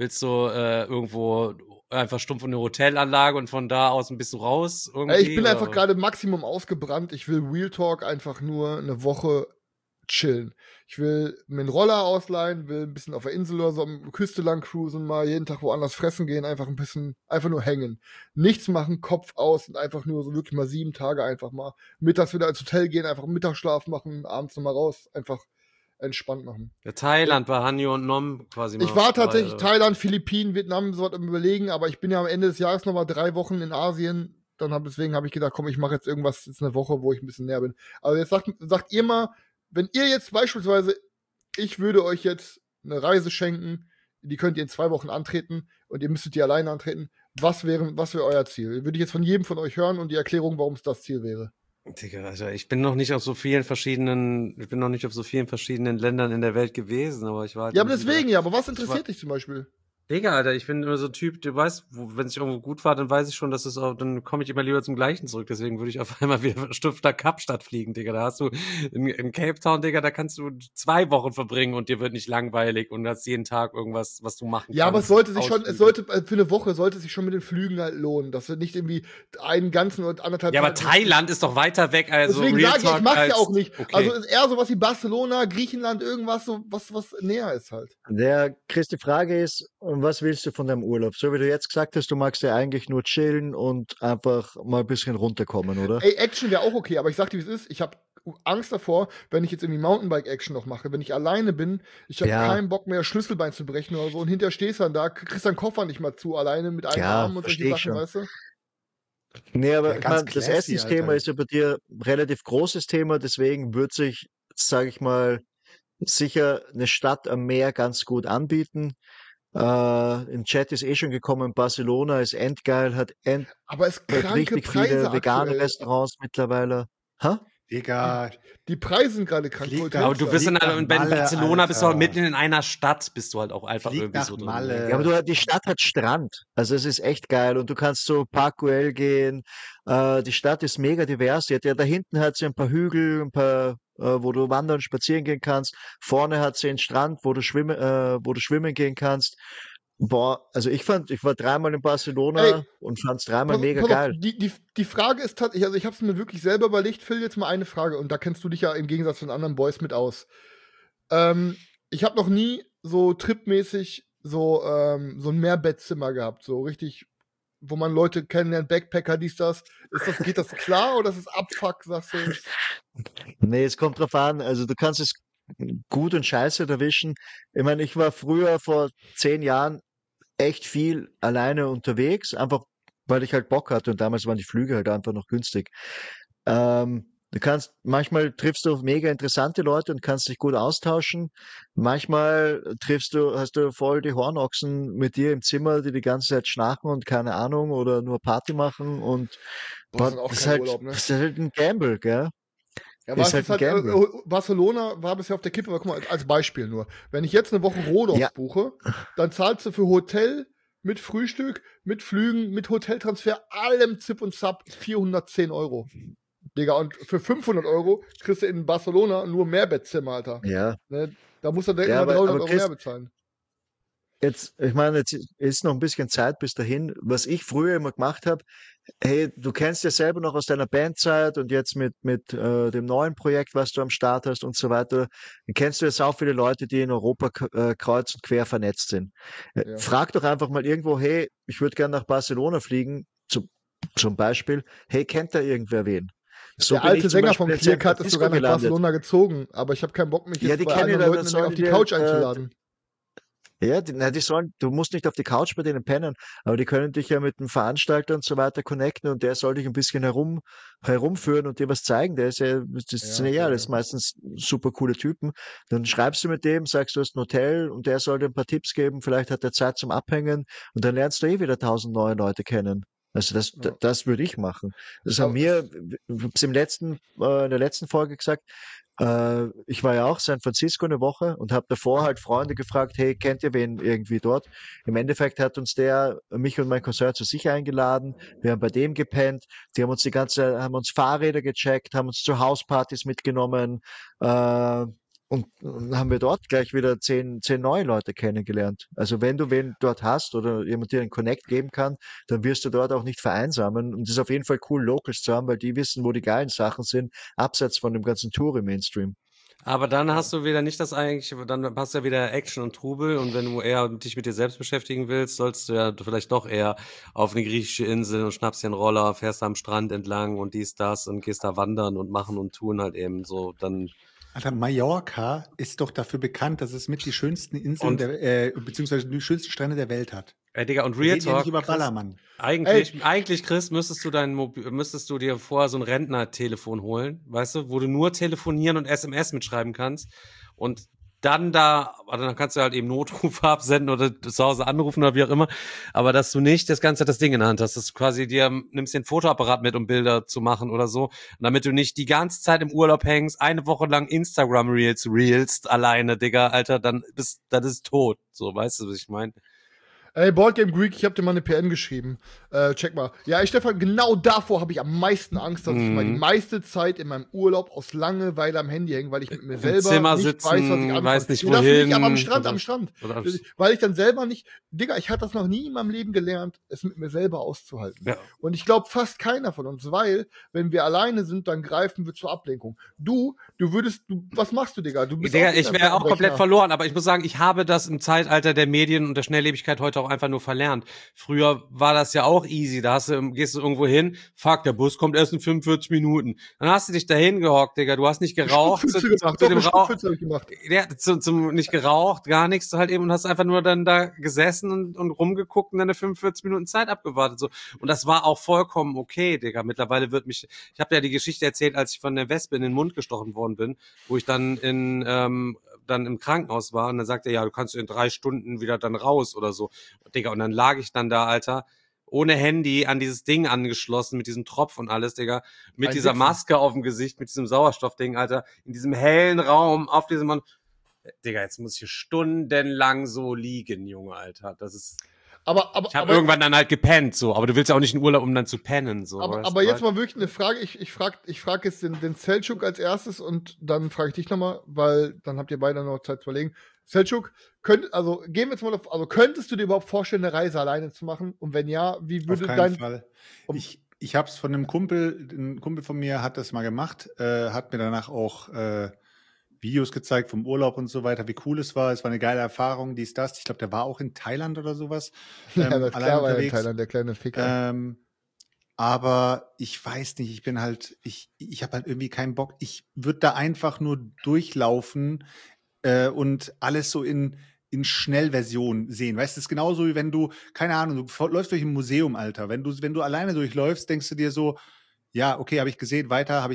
irgendwo einfach stumpf in eine Hotelanlage und von da aus ein bisschen raus irgendwie? Ich bin einfach gerade Maximum ausgebrannt. Ich will Real Talk einfach nur eine Woche chillen. Ich will mir einen Roller ausleihen, will ein bisschen auf der Insel oder so am Küste lang cruisen, mal jeden Tag woanders fressen gehen, einfach nur hängen. Nichts machen, Kopf aus und einfach nur so wirklich mal 7 Tage einfach mal mittags wieder ins Hotel gehen, einfach Mittagsschlaf machen, abends nochmal raus, einfach entspannt machen. Ja, Thailand bei Hanjo und Nom quasi mal. Ich war tatsächlich Thailand, Philippinen, Vietnam, so was am Überlegen, aber ich bin ja am Ende des Jahres nochmal 3 Wochen in Asien. Deswegen habe ich gedacht, komm, ich mache jetzt irgendwas, jetzt eine Woche, wo ich ein bisschen näher bin. Also jetzt sagt ihr mal, wenn ihr jetzt beispielsweise, ich würde euch jetzt eine Reise schenken, die könnt ihr in 2 Wochen antreten und ihr müsstet die alleine antreten, was wäre euer Ziel? Würde ich jetzt von jedem von euch hören und die Erklärung, warum es das Ziel wäre. Digga, also ich bin noch nicht auf so vielen verschiedenen Ländern in der Welt gewesen, aber ich war halt. Ja, aber deswegen, aber was interessiert dich zum Beispiel? Digga, Alter, ich bin immer so ein Typ, du weißt, wenn es irgendwo gut war, dann weiß ich schon, dass es auch, dann komme ich immer lieber zum Gleichen zurück. Deswegen würde ich auf einmal wieder Stuff nach Kapstadt fliegen, Digga. Da hast du in Cape Town, Digga, da kannst du 2 Wochen verbringen und dir wird nicht langweilig und hast jeden Tag irgendwas, was du machen kannst. Ja, aber für eine Woche sollte es sich schon mit den Flügen halt lohnen, dass du nicht irgendwie einen ganzen oder anderthalb. Ja, aber Thailand ist doch weiter weg, also. Deswegen sage ich mach's ja auch nicht. Okay. Also ist eher sowas wie Barcelona, Griechenland, irgendwas, so was näher ist halt. Chris, die Frage ist, was willst du von deinem Urlaub? So wie du jetzt gesagt hast, du magst ja eigentlich nur chillen und einfach mal ein bisschen runterkommen, oder? Ey, Action wäre auch okay, aber ich sag dir, wie es ist. Ich habe Angst davor, wenn ich jetzt irgendwie Mountainbike-Action noch mache. Wenn ich alleine bin, ich habe keinen Bock mehr, Schlüsselbein zu brechen oder so und hinterher stehst du dann da, kriegst deinen Koffer nicht mal zu, alleine mit einem Arm und solche Sachen, schon. Weißt du? Nee, aber Ja, das Essensthema ist ja bei dir ein relativ großes Thema, deswegen wird sich, sage ich mal, sicher eine Stadt am Meer ganz gut anbieten. Im Chat ist schon gekommen, Barcelona ist endgeil, aber es kranke richtig Preise viele vegane aktuell. Restaurants mittlerweile. Hä? Digga. Die Preise sind gerade krank. Aber du bist in Barcelona, bist du halt mitten in einer Stadt, bist du halt auch einfach Flieg irgendwie nach so drin. Malle. Ja, aber die Stadt hat Strand. Also es ist echt geil und du kannst so Park Güell gehen. Die Stadt ist mega divers. Da hinten hat sie ein paar Hügel, wo du wandern, spazieren gehen kannst. Vorne hat sie einen Strand, wo du schwimmen gehen kannst. Boah, also ich war 3-mal in Barcelona und fand's 3-mal mega geil. Die Frage ist tatsächlich, also ich habe es mir wirklich selber überlegt, Phil, jetzt mal eine Frage und da kennst du dich ja im Gegensatz zu den anderen Boys mit aus. Ich habe noch nie so tripmäßig so ein Mehrbettzimmer gehabt, so richtig, wo man Leute kennenlernt, Backpacker, das. Geht das klar oder ist es Abfuck, sagst du? Nee, es kommt drauf an. Also du kannst es gut und scheiße erwischen. Ich meine, ich war früher vor 10 Jahren echt viel alleine unterwegs, einfach weil ich halt Bock hatte und damals waren die Flüge halt einfach noch günstig. Manchmal triffst du auf mega interessante Leute und kannst dich gut austauschen. Manchmal hast du voll die Hornochsen mit dir im Zimmer, die ganze Zeit schnarchen und keine Ahnung oder nur Party machen und Das ist halt, Urlaub, ne? Das ist halt ein Gamble, gell? Ja, Barcelona war bisher auf der Kippe, aber guck mal, als Beispiel nur. Wenn ich jetzt eine Woche Rhodos buche, dann zahlst du für Hotel mit Frühstück, mit Flügen, mit Hoteltransfer, allem Zip und Zap 410 €. Digga, und für 500 € kriegst du in Barcelona nur Mehrbettzimmer, Alter. Ja. Ne? Da musst du direkt mal 300 € mehr bezahlen. Jetzt ist noch ein bisschen Zeit bis dahin. Was ich früher immer gemacht habe, hey, du kennst ja selber noch aus deiner Bandzeit und jetzt mit dem neuen Projekt, was du am Start hast und so weiter, kennst du jetzt auch viele Leute, die in Europa kreuz und quer vernetzt sind. Ja. Frag doch einfach mal irgendwo, hey, ich würde gerne nach Barcelona fliegen, zum Beispiel, hey, kennt da irgendwer wen? So der alte Sänger von Clearcut ist sogar nach Barcelona gezogen, aber ich habe keinen Bock, mich jetzt bei anderen Leuten auf die Couch einzuladen. Ja, du musst nicht auf die Couch bei denen pennen, aber die können dich ja mit dem Veranstalter und so weiter connecten und der soll dich ein bisschen herumführen und dir was zeigen. Das ist meistens super coole Typen. Dann schreibst du mit dem, sagst, du hast ein Hotel und der soll dir ein paar Tipps geben, vielleicht hat er Zeit zum Abhängen und dann lernst du wieder 1000 neue Leute kennen. Also Ja. das würde ich machen. Das haben Aber wir, ich hab's in der letzten Folge gesagt, ich war ja auch in San Francisco eine Woche und habe davor halt Freunde gefragt, hey, kennt ihr wen irgendwie dort? Im Endeffekt hat uns mich und mein Cousin zu sich eingeladen. Wir haben bei dem gepennt. Die haben uns Fahrräder gecheckt, haben uns zu Hauspartys mitgenommen, und dann haben wir dort gleich wieder zehn neue Leute kennengelernt. Also wenn du wen dort hast oder jemand dir einen Connect geben kann, dann wirst du dort auch nicht vereinsamen. Und es ist auf jeden Fall cool, Locals zu haben, weil die wissen, wo die geilen Sachen sind, abseits von dem ganzen Touri-Mainstream. Aber dann hast du wieder nicht das eigentlich, dann passt ja wieder Action und Trubel und wenn du eher dich mit dir selbst beschäftigen willst, sollst du ja vielleicht doch eher auf eine griechische Insel und schnappst dir einen Roller, fährst am Strand entlang und dies, das und gehst da wandern und machen und tun halt eben so, dann. Alter, Mallorca ist doch dafür bekannt, dass es mit die schönsten Inseln beziehungsweise die schönsten Strände der Welt hat. Digga, und Wir Real reden ja nicht Talk, über Chris, Ballermann. eigentlich, Chris, müsstest du dir vorher so ein Rentnertelefon holen, weißt du, wo du nur telefonieren und SMS mitschreiben kannst und dann dann kannst du halt eben Notrufe absenden oder zu Hause anrufen oder wie auch immer, aber dass du nicht das Ding in der Hand hast, dass du quasi nimmst den Fotoapparat mit, um Bilder zu machen oder so, und damit du nicht die ganze Zeit im Urlaub hängst, eine Woche lang Instagram Reels alleine, Digga, Alter, das ist tot, so, weißt du, was ich meine? Ey, Boardgame Greek, ich hab dir mal eine PN geschrieben. Check mal. Ja, Stefan, genau davor habe ich am meisten Angst, dass ich mal die meiste Zeit in meinem Urlaub aus Langeweile am Handy hänge, weil ich mit mir selber Zimmer nicht sitzen, weiß, was ich anfange. weiß nicht Nee, das wohin. nicht, aber am Strand. Oder Weil ich dann selber nicht, Digga, ich hatte das noch nie in meinem Leben gelernt, es mit mir selber auszuhalten. Ja. Und ich glaube fast keiner von uns, weil, wenn wir alleine sind, dann greifen wir zur Ablenkung. Was machst du, Digga? Digga, ich wäre auch komplett verloren, aber ich muss sagen, ich habe das im Zeitalter der Medien und der Schnelllebigkeit heute auch einfach nur verlernt. Früher war das ja auch easy, gehst du irgendwo hin, fuck, der Bus kommt erst in 45 Minuten. Dann hast du dich dahin gehockt, Digga, du hast nicht geraucht. Nicht geraucht, gar nichts halt eben und hast einfach nur dann da gesessen und rumgeguckt und deine 45 Minuten Zeit abgewartet, so. Und das war auch vollkommen okay, Digga. Mittlerweile ich habe ja die Geschichte erzählt, als ich von der Wespe in den Mund gestochen worden bin, wo ich dann dann im Krankenhaus war und dann sagte er, ja, du kannst in 3 Stunden wieder dann raus oder so. Digga, und dann lag ich dann da, Alter, ohne Handy an dieses Ding angeschlossen, mit diesem Tropf und alles, Digga, mit dieser Maske auf dem Gesicht, mit diesem Sauerstoffding, Alter, in diesem hellen Raum, auf diesem Mann. Digga, jetzt muss ich hier stundenlang so liegen, Junge, Alter. Das ist. Ich habe irgendwann dann halt gepennt, so. Aber du willst ja auch nicht in Urlaub, um dann zu pennen, so. Aber jetzt mal wirklich eine Frage. Ich frag jetzt den Selçuk als erstes und dann frage ich dich nochmal, weil dann habt ihr beide noch Zeit zu überlegen. Selçuk, könntest du dir überhaupt vorstellen, eine Reise alleine zu machen? Und wenn ja, wie würde Auf keinen Fall. Ich habe es von einem Kumpel, ein Kumpel von mir hat das mal gemacht, hat mir danach auch Videos gezeigt vom Urlaub und so weiter, wie cool es war. Es war eine geile Erfahrung, dies, das. Ich glaube, der war auch in Thailand oder sowas. Ja, das klar war in Thailand, der kleine Ficker. Aber ich weiß nicht, ich habe halt irgendwie keinen Bock. Ich würde da einfach nur durchlaufen und alles so in Schnellversion sehen. Weißt du, das ist genauso wie wenn du, keine Ahnung, du läufst durch ein Museum, Alter. Wenn du alleine durchläufst, denkst du dir so, ja, okay, habe ich gesehen, weiter. Ja, Und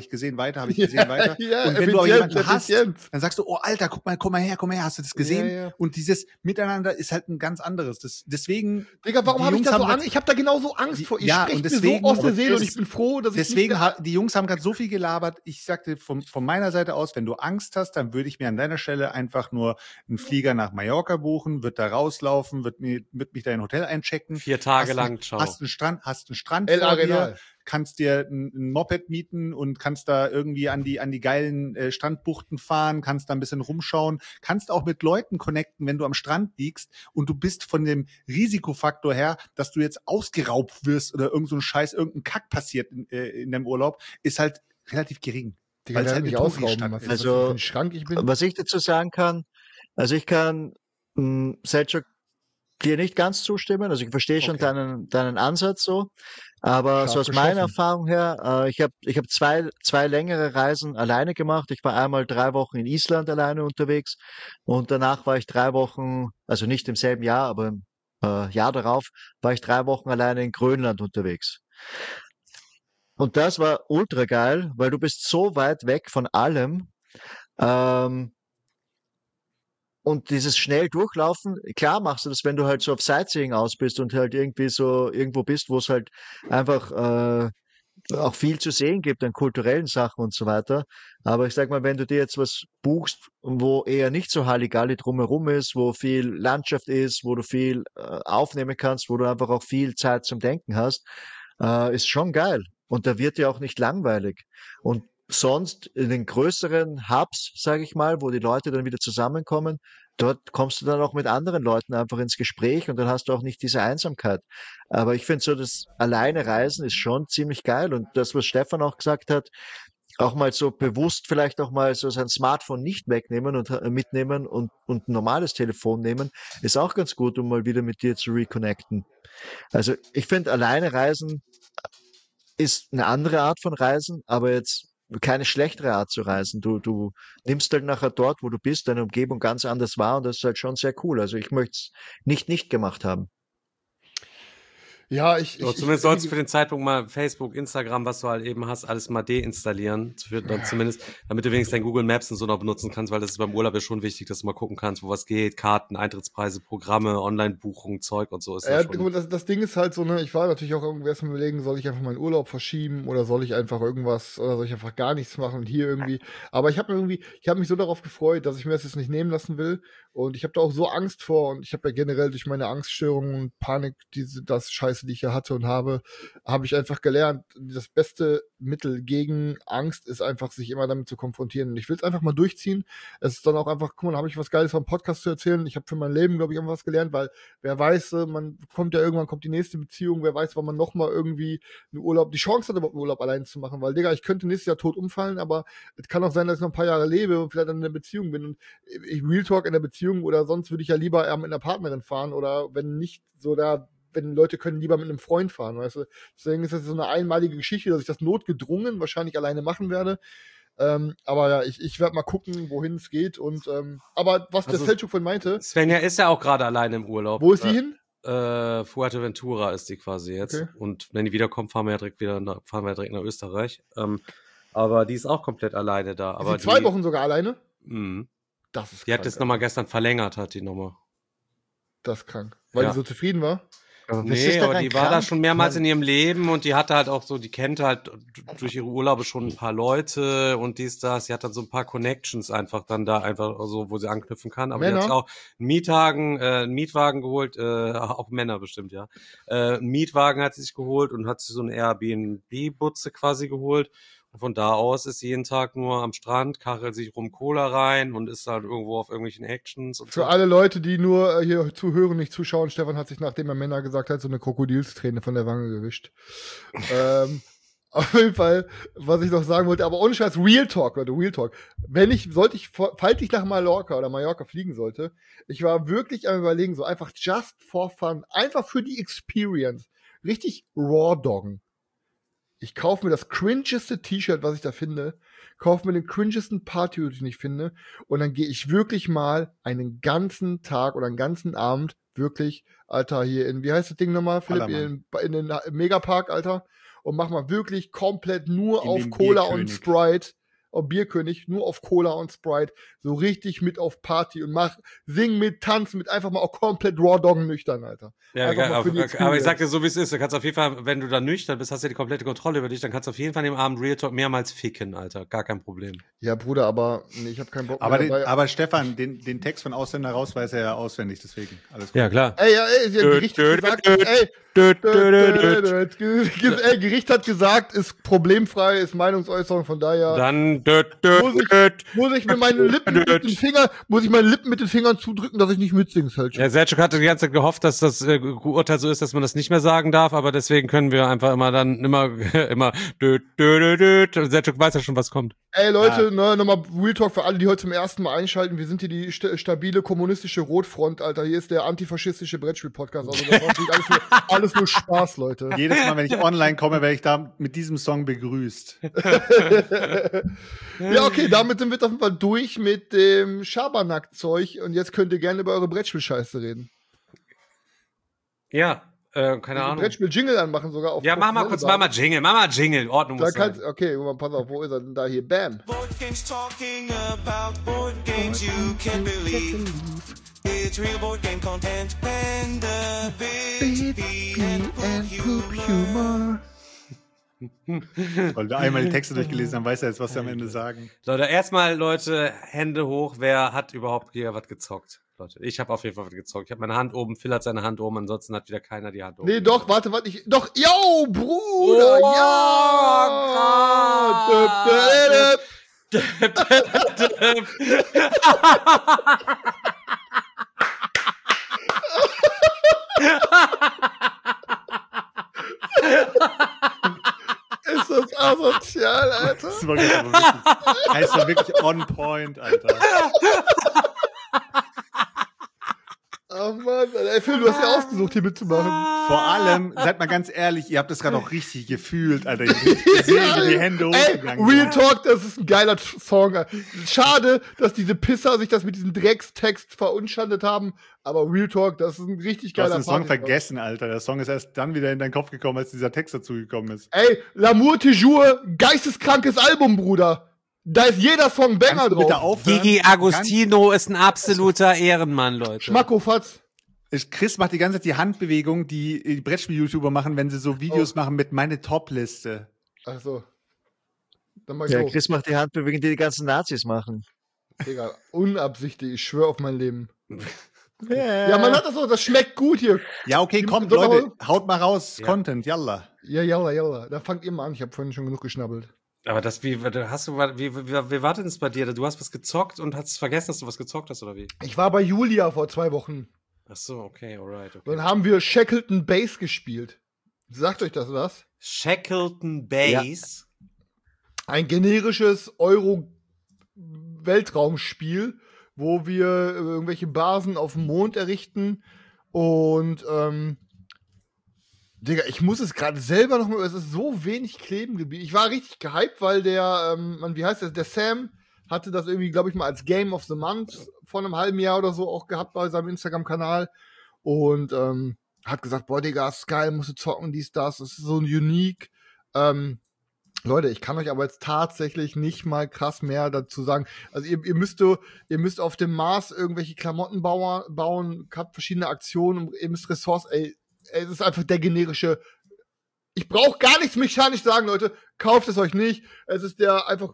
wenn du aber jemanden hast, dann sagst du, oh, Alter, guck mal her, hast du das gesehen? Ja. Und dieses Miteinander ist halt ein ganz anderes. Deswegen. Digga, warum habe ich da so Angst? Ich habe da genauso Angst vor. Ich spreche mir so aus der Seele und ich bin froh, dass die Jungs haben gerade so viel gelabert. Ich sagte von meiner Seite aus, wenn du Angst hast, dann würde ich mir an deiner Stelle einfach nur einen Flieger nach Mallorca buchen, wird da rauslaufen, wird mich da in ein Hotel einchecken. 4 Tage lang, ciao. Hast einen Strand vor dir. Kannst dir ein Moped mieten und kannst da irgendwie an die geilen Strandbuchten fahren, kannst da ein bisschen rumschauen, kannst auch mit Leuten connecten, wenn du am Strand liegst und du bist von dem Risikofaktor her, dass du jetzt ausgeraubt wirst oder irgend so ein Scheiß, irgendein Kack passiert in deinem Urlaub, ist halt relativ gering. Weil es halt nicht ausrauben. Also, was ich dazu sagen kann, also ich kann Selçuk dir nicht ganz zustimmen, also ich verstehe schon deinen Ansatz so, aber so aus meiner Erfahrung her, ich hab zwei längere Reisen alleine gemacht. Ich war einmal 3 Wochen in Island alleine unterwegs und danach war ich 3 Wochen, also nicht im selben Jahr, aber im Jahr darauf war ich 3 Wochen alleine in Grönland unterwegs. Und das war ultra geil, weil du bist so weit weg von allem, Und dieses schnell durchlaufen, klar machst du das, wenn du halt so auf Sightseeing aus bist und halt irgendwie so irgendwo bist, wo es halt einfach auch viel zu sehen gibt an kulturellen Sachen und so weiter. Aber ich sag mal, wenn du dir jetzt was buchst, wo eher nicht so Halligalli drumherum ist, wo viel Landschaft ist, wo du viel aufnehmen kannst, wo du einfach auch viel Zeit zum Denken hast, ist schon geil. Und da wird dir auch nicht langweilig. Und sonst in den größeren Hubs, sage ich mal, wo die Leute dann wieder zusammenkommen, dort kommst du dann auch mit anderen Leuten einfach ins Gespräch und dann hast du auch nicht diese Einsamkeit. Aber ich finde so, das alleine Reisen ist schon ziemlich geil. Und das, was Stefan auch gesagt hat, auch mal so bewusst vielleicht auch mal so sein Smartphone nicht wegnehmen und mitnehmen und ein normales Telefon nehmen, ist auch ganz gut, um mal wieder mit dir zu reconnecten. Also ich finde, alleine Reisen ist eine andere Art von Reisen, aber jetzt keine schlechtere Art zu reisen. Du nimmst halt nachher dort, wo du bist, deine Umgebung ganz anders wahr und das ist halt schon sehr cool. Also ich möchte es nicht gemacht haben. Ja, zumindest sollst du für den Zeitpunkt mal Facebook, Instagram, was du halt eben hast, alles mal deinstallieren. Zumindest, damit du wenigstens dein Google Maps und so noch benutzen kannst, weil das ist beim Urlaub ja schon wichtig, dass du mal gucken kannst, wo was geht, Karten, Eintrittspreise, Programme, Online-Buchungen, Zeug und so. Ist das Ding ist halt so, ne, ich war natürlich auch irgendwie erst mal überlegen, soll ich einfach meinen Urlaub verschieben oder soll ich einfach irgendwas, oder soll ich einfach gar nichts machen und hier irgendwie. Aber ich habe mich so darauf gefreut, dass ich mir das jetzt nicht nehmen lassen will. Und ich habe da auch so Angst vor und ich habe ja generell durch meine Angststörungen und Panik, das Scheiße, die ich ja hatte und habe ich einfach gelernt, das beste Mittel gegen Angst ist einfach, sich immer damit zu konfrontieren. Und ich will es einfach mal durchziehen. Es ist dann auch einfach, guck mal, da habe ich was Geiles vom Podcast zu erzählen. Ich habe für mein Leben, glaube ich, irgendwas gelernt, weil wer weiß, kommt die nächste Beziehung, wer weiß, wann man nochmal irgendwie die Chance hat, überhaupt einen Urlaub allein zu machen. Weil, Digga, ich könnte nächstes Jahr tot umfallen, aber es kann auch sein, dass ich noch ein paar Jahre lebe und vielleicht dann in einer Beziehung bin. Und ich Real Talk in der Beziehung oder sonst würde ich ja lieber eher mit einer Partnerin fahren oder wenn nicht so wenn Leute können lieber mit einem Freund fahren, weißt du. Deswegen ist das so eine einmalige Geschichte, dass ich das notgedrungen wahrscheinlich alleine machen werde. Aber ja, ich werde mal gucken, wohin es geht. Und aber was der Selçuk von meinte. Svenja ist ja auch gerade alleine im Urlaub. Wo ist sie hin? Fuerteventura ist die quasi jetzt. Okay. Und wenn die wiederkommt, fahren wir ja direkt nach Österreich. Aber die ist auch komplett alleine da. Aber ist sie 2 Wochen sogar alleine? Mhm. Das ist die krank, hat das nochmal gestern verlängert, hat die nochmal. Das ist krank. Weil die so zufrieden war? Nee, aber die war da schon mehrmals in ihrem Leben und die hatte halt auch so, die kennt halt durch ihre Urlaube schon ein paar Leute und dies, das. Sie hat dann so ein paar Connections einfach dann da einfach so, wo sie anknüpfen kann. Aber die hat auch einen Mietwagen geholt, auch Männer bestimmt, ja. Einen Mietwagen hat sie sich geholt und hat sich so eine Airbnb-Butze quasi geholt. Und von da aus ist sie jeden Tag nur am Strand, kachelt sich rum Cola rein und ist halt irgendwo auf irgendwelchen Actions. Und für alle Leute, die nur hier zuhören, nicht zuschauen, Stefan hat sich, nachdem er Männer gesagt hat, so eine Krokodilsträne von der Wange gewischt. Auf jeden Fall, was ich noch sagen wollte, aber ohne Scheiß, Real Talk, Leute, Real Talk. Falls ich nach Mallorca fliegen sollte, ich war wirklich am Überlegen, so einfach just for fun, einfach für die Experience, richtig raw doggen. Ich kaufe mir das cringeste T-Shirt, was ich da finde, kaufe mir den cringesten Partyhut, den ich finde, und dann gehe ich wirklich mal einen ganzen Tag oder einen ganzen Abend wirklich, Alter, hier wie heißt das Ding nochmal, Philipp, in den Megapark, Alter, und mach mal wirklich komplett nur auf Cola und Sprite, Bierkönig, nur auf Cola und Sprite, so richtig mit auf Party und sing mit, tanz mit, einfach mal auch komplett raw doggen nüchtern, Alter. Ja, aber ich sag dir so, wie es ist, du kannst auf jeden Fall, wenn du da nüchtern bist, hast du ja die komplette Kontrolle über dich, dann kannst du auf jeden Fall an dem Abend Real Talk mehrmals ficken, Alter, gar kein Problem. Ja, Bruder, aber nee, ich hab keinen Bock mehr. Aber Stefan, den Text von Ausländer raus weiß er ja auswendig, deswegen, alles gut. Ja, klar. Gericht hat gesagt, ist problemfrei, ist Meinungsäußerung, von daher. Dann muss ich meine Lippen mit den Fingern zudrücken, dass ich nicht mitsingen soll. Ja, Selçuk hatte die ganze Zeit gehofft, dass das Urteil so ist, dass man das nicht mehr sagen darf, aber deswegen können wir einfach immer Selçuk weiß ja schon, was kommt. Ey Leute, nochmal Real Talk für alle, die heute zum ersten Mal einschalten. Wir sind hier die stabile kommunistische Rotfront, Alter. Hier ist der antifaschistische Brettspiel-Podcast. Also das ist alles nur Spaß, Leute. Jedes Mal, wenn ich online komme, werde ich da mit diesem Song begrüßt. Ja, okay, damit sind wir auf jeden Fall durch mit dem Schabernack-Zeug und jetzt könnt ihr gerne über eure Brettspielscheiße reden. Ja, Keine Ahnung. Brettspiel-Jingle anmachen sogar. Auf mach mal kurz, mach mal Jingle. Ordnung muss sein. Okay, pass auf, wo ist er denn da hier? Bam. Board games talking about board games you can't believe. It's real board game content and a bit and humor. Weil du einmal die Texte durchgelesen haben, weiß er jetzt, was sie am Ende sagen. Leute, erstmal, Leute, Hände hoch. Wer hat überhaupt hier was gezockt? Leute, ich habe auf jeden Fall was gezockt. Ich habe meine Hand oben, Phil hat seine Hand oben, ansonsten hat wieder keiner die Hand oben. Nee, doch, warte, doch, yo, Bruder, Ist das asozial, Alter? Das war wirklich, heißt ja wirklich on point, Alter. Oh Mann, ey Phil, du hast ja ausgesucht, hier mitzumachen. Vor allem, seid mal ganz ehrlich, ihr habt das gerade auch richtig gefühlt, Alter. Ich sehe, wie die Hände hochgegangen sind. Real Talk, das ist ein geiler Song. Schade, dass diese Pisser sich das mit diesem Dreckstext verunschandet haben, aber Real Talk, das ist ein richtig Du hast geiler den Song vergessen, Alter. Der Song ist erst dann wieder in deinen Kopf gekommen, als dieser Text dazugekommen ist. Ey, L'amour toujours, geisteskrankes Album, Bruder. Da ist jeder Song Banger Bitte drauf. aufhören? Gigi Agostino ist ein absoluter Ehrenmann, Leute. Schmackofatz. Chris macht die ganze Zeit die Handbewegung, die Brettspiel-YouTuber machen, wenn sie so Videos machen mit meine Top-Liste. Ach so. Dann mach ich Ja, so. Chris macht die Handbewegung, die ganzen Nazis machen. Digga, unabsichtlich, ich schwöre auf mein Leben. Ja, man hat das so, das schmeckt gut hier. Ja, okay, kommt, Leute, haut mal raus, Content, yalla. Ja, yalla. Da fangt ihr mal an, ich habe vorhin schon genug geschnabbelt. Aber wie war denn das bei dir? Du hast was gezockt und hast vergessen, dass du was gezockt hast, oder wie? Ich war bei Julia vor 2 Wochen. Ach so, okay, alright. Okay. Dann haben wir Shackleton Base gespielt. Sagt euch das was? Shackleton Base? Ja. Ein generisches Euro-Weltraumspiel, wo wir irgendwelche Basen auf dem Mond errichten und Digga, ich muss es gerade selber noch mal, es ist so wenig kleben geblieben. Ich war richtig gehypt, weil der Sam hatte das irgendwie, glaube ich, mal als Game of the Month vor einem halben Jahr oder so auch gehabt bei seinem Instagram-Kanal und hat gesagt, boah, Digga, ist geil, musst du zocken, dies, das ist so unique. Leute, ich kann euch aber jetzt tatsächlich nicht mal krass mehr dazu sagen. Also ihr müsst auf dem Mars irgendwelche Klamotten bauen, habt verschiedene Aktionen, ihr müsst Ressourcen, es ist einfach der generische. Ich brauche gar nichts mechanisch sagen, Leute. Kauft es euch nicht. Es ist der einfach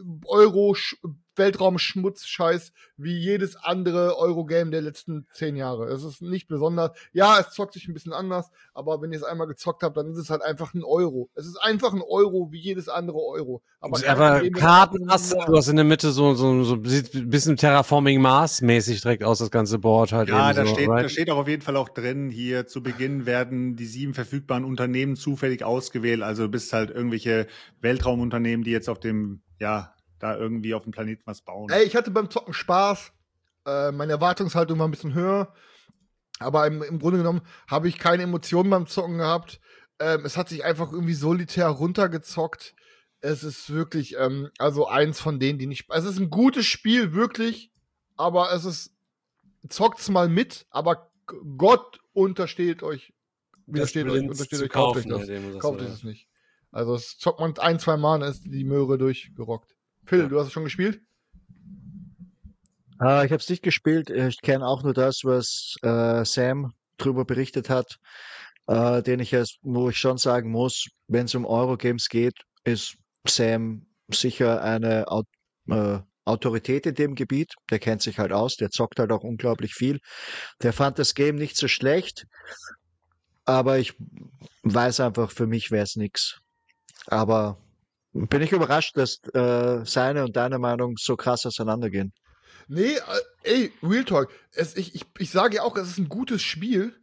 Weltraum-Schmutz-Scheiß wie jedes andere Eurogame der letzten 10 Jahre. Es ist nicht besonders. Ja, es zockt sich ein bisschen anders, aber wenn ihr es einmal gezockt habt, dann ist es halt einfach ein Euro. Es ist einfach ein Euro wie jedes andere Euro. Aber Karten hast du hast in der Mitte so sieht ein bisschen Terraforming Mars-mäßig direkt aus, das ganze Board halt. Ja, da so, steht auch auf jeden Fall auch drin, hier zu Beginn werden die 7 verfügbaren Unternehmen zufällig ausgewählt. Also du bist halt irgendwelche Weltraumunternehmen, die jetzt auf dem, da irgendwie auf dem Planeten was bauen. Ey, ich hatte beim Zocken Spaß. Meine Erwartungshaltung war ein bisschen höher. Aber im Grunde genommen habe ich keine Emotionen beim Zocken gehabt. Es hat sich einfach irgendwie solitär runtergezockt. Es ist wirklich, also eins von denen, die nicht. Es ist ein gutes Spiel, wirklich. Aber es ist. Zockt's mal mit, aber Gott untersteht euch. Kauft euch das. Kauft euch das nicht. Also, es zockt man 1-2 Mal, dann ist die Möhre durchgerockt. Phil, du hast es schon gespielt? Ich habe es nicht gespielt. Ich kenne auch nur das, was Sam drüber berichtet hat, wo ich schon sagen muss, wenn es um Eurogames geht, ist Sam sicher eine Autorität in dem Gebiet. Der kennt sich halt aus, der zockt halt auch unglaublich viel. Der fand das Game nicht so schlecht, aber ich weiß einfach, für mich wäre es nix. Aber bin ich überrascht, dass seine und deine Meinung so krass auseinandergehen. Nee, Real Talk. Ich sage ja auch, es ist ein gutes Spiel,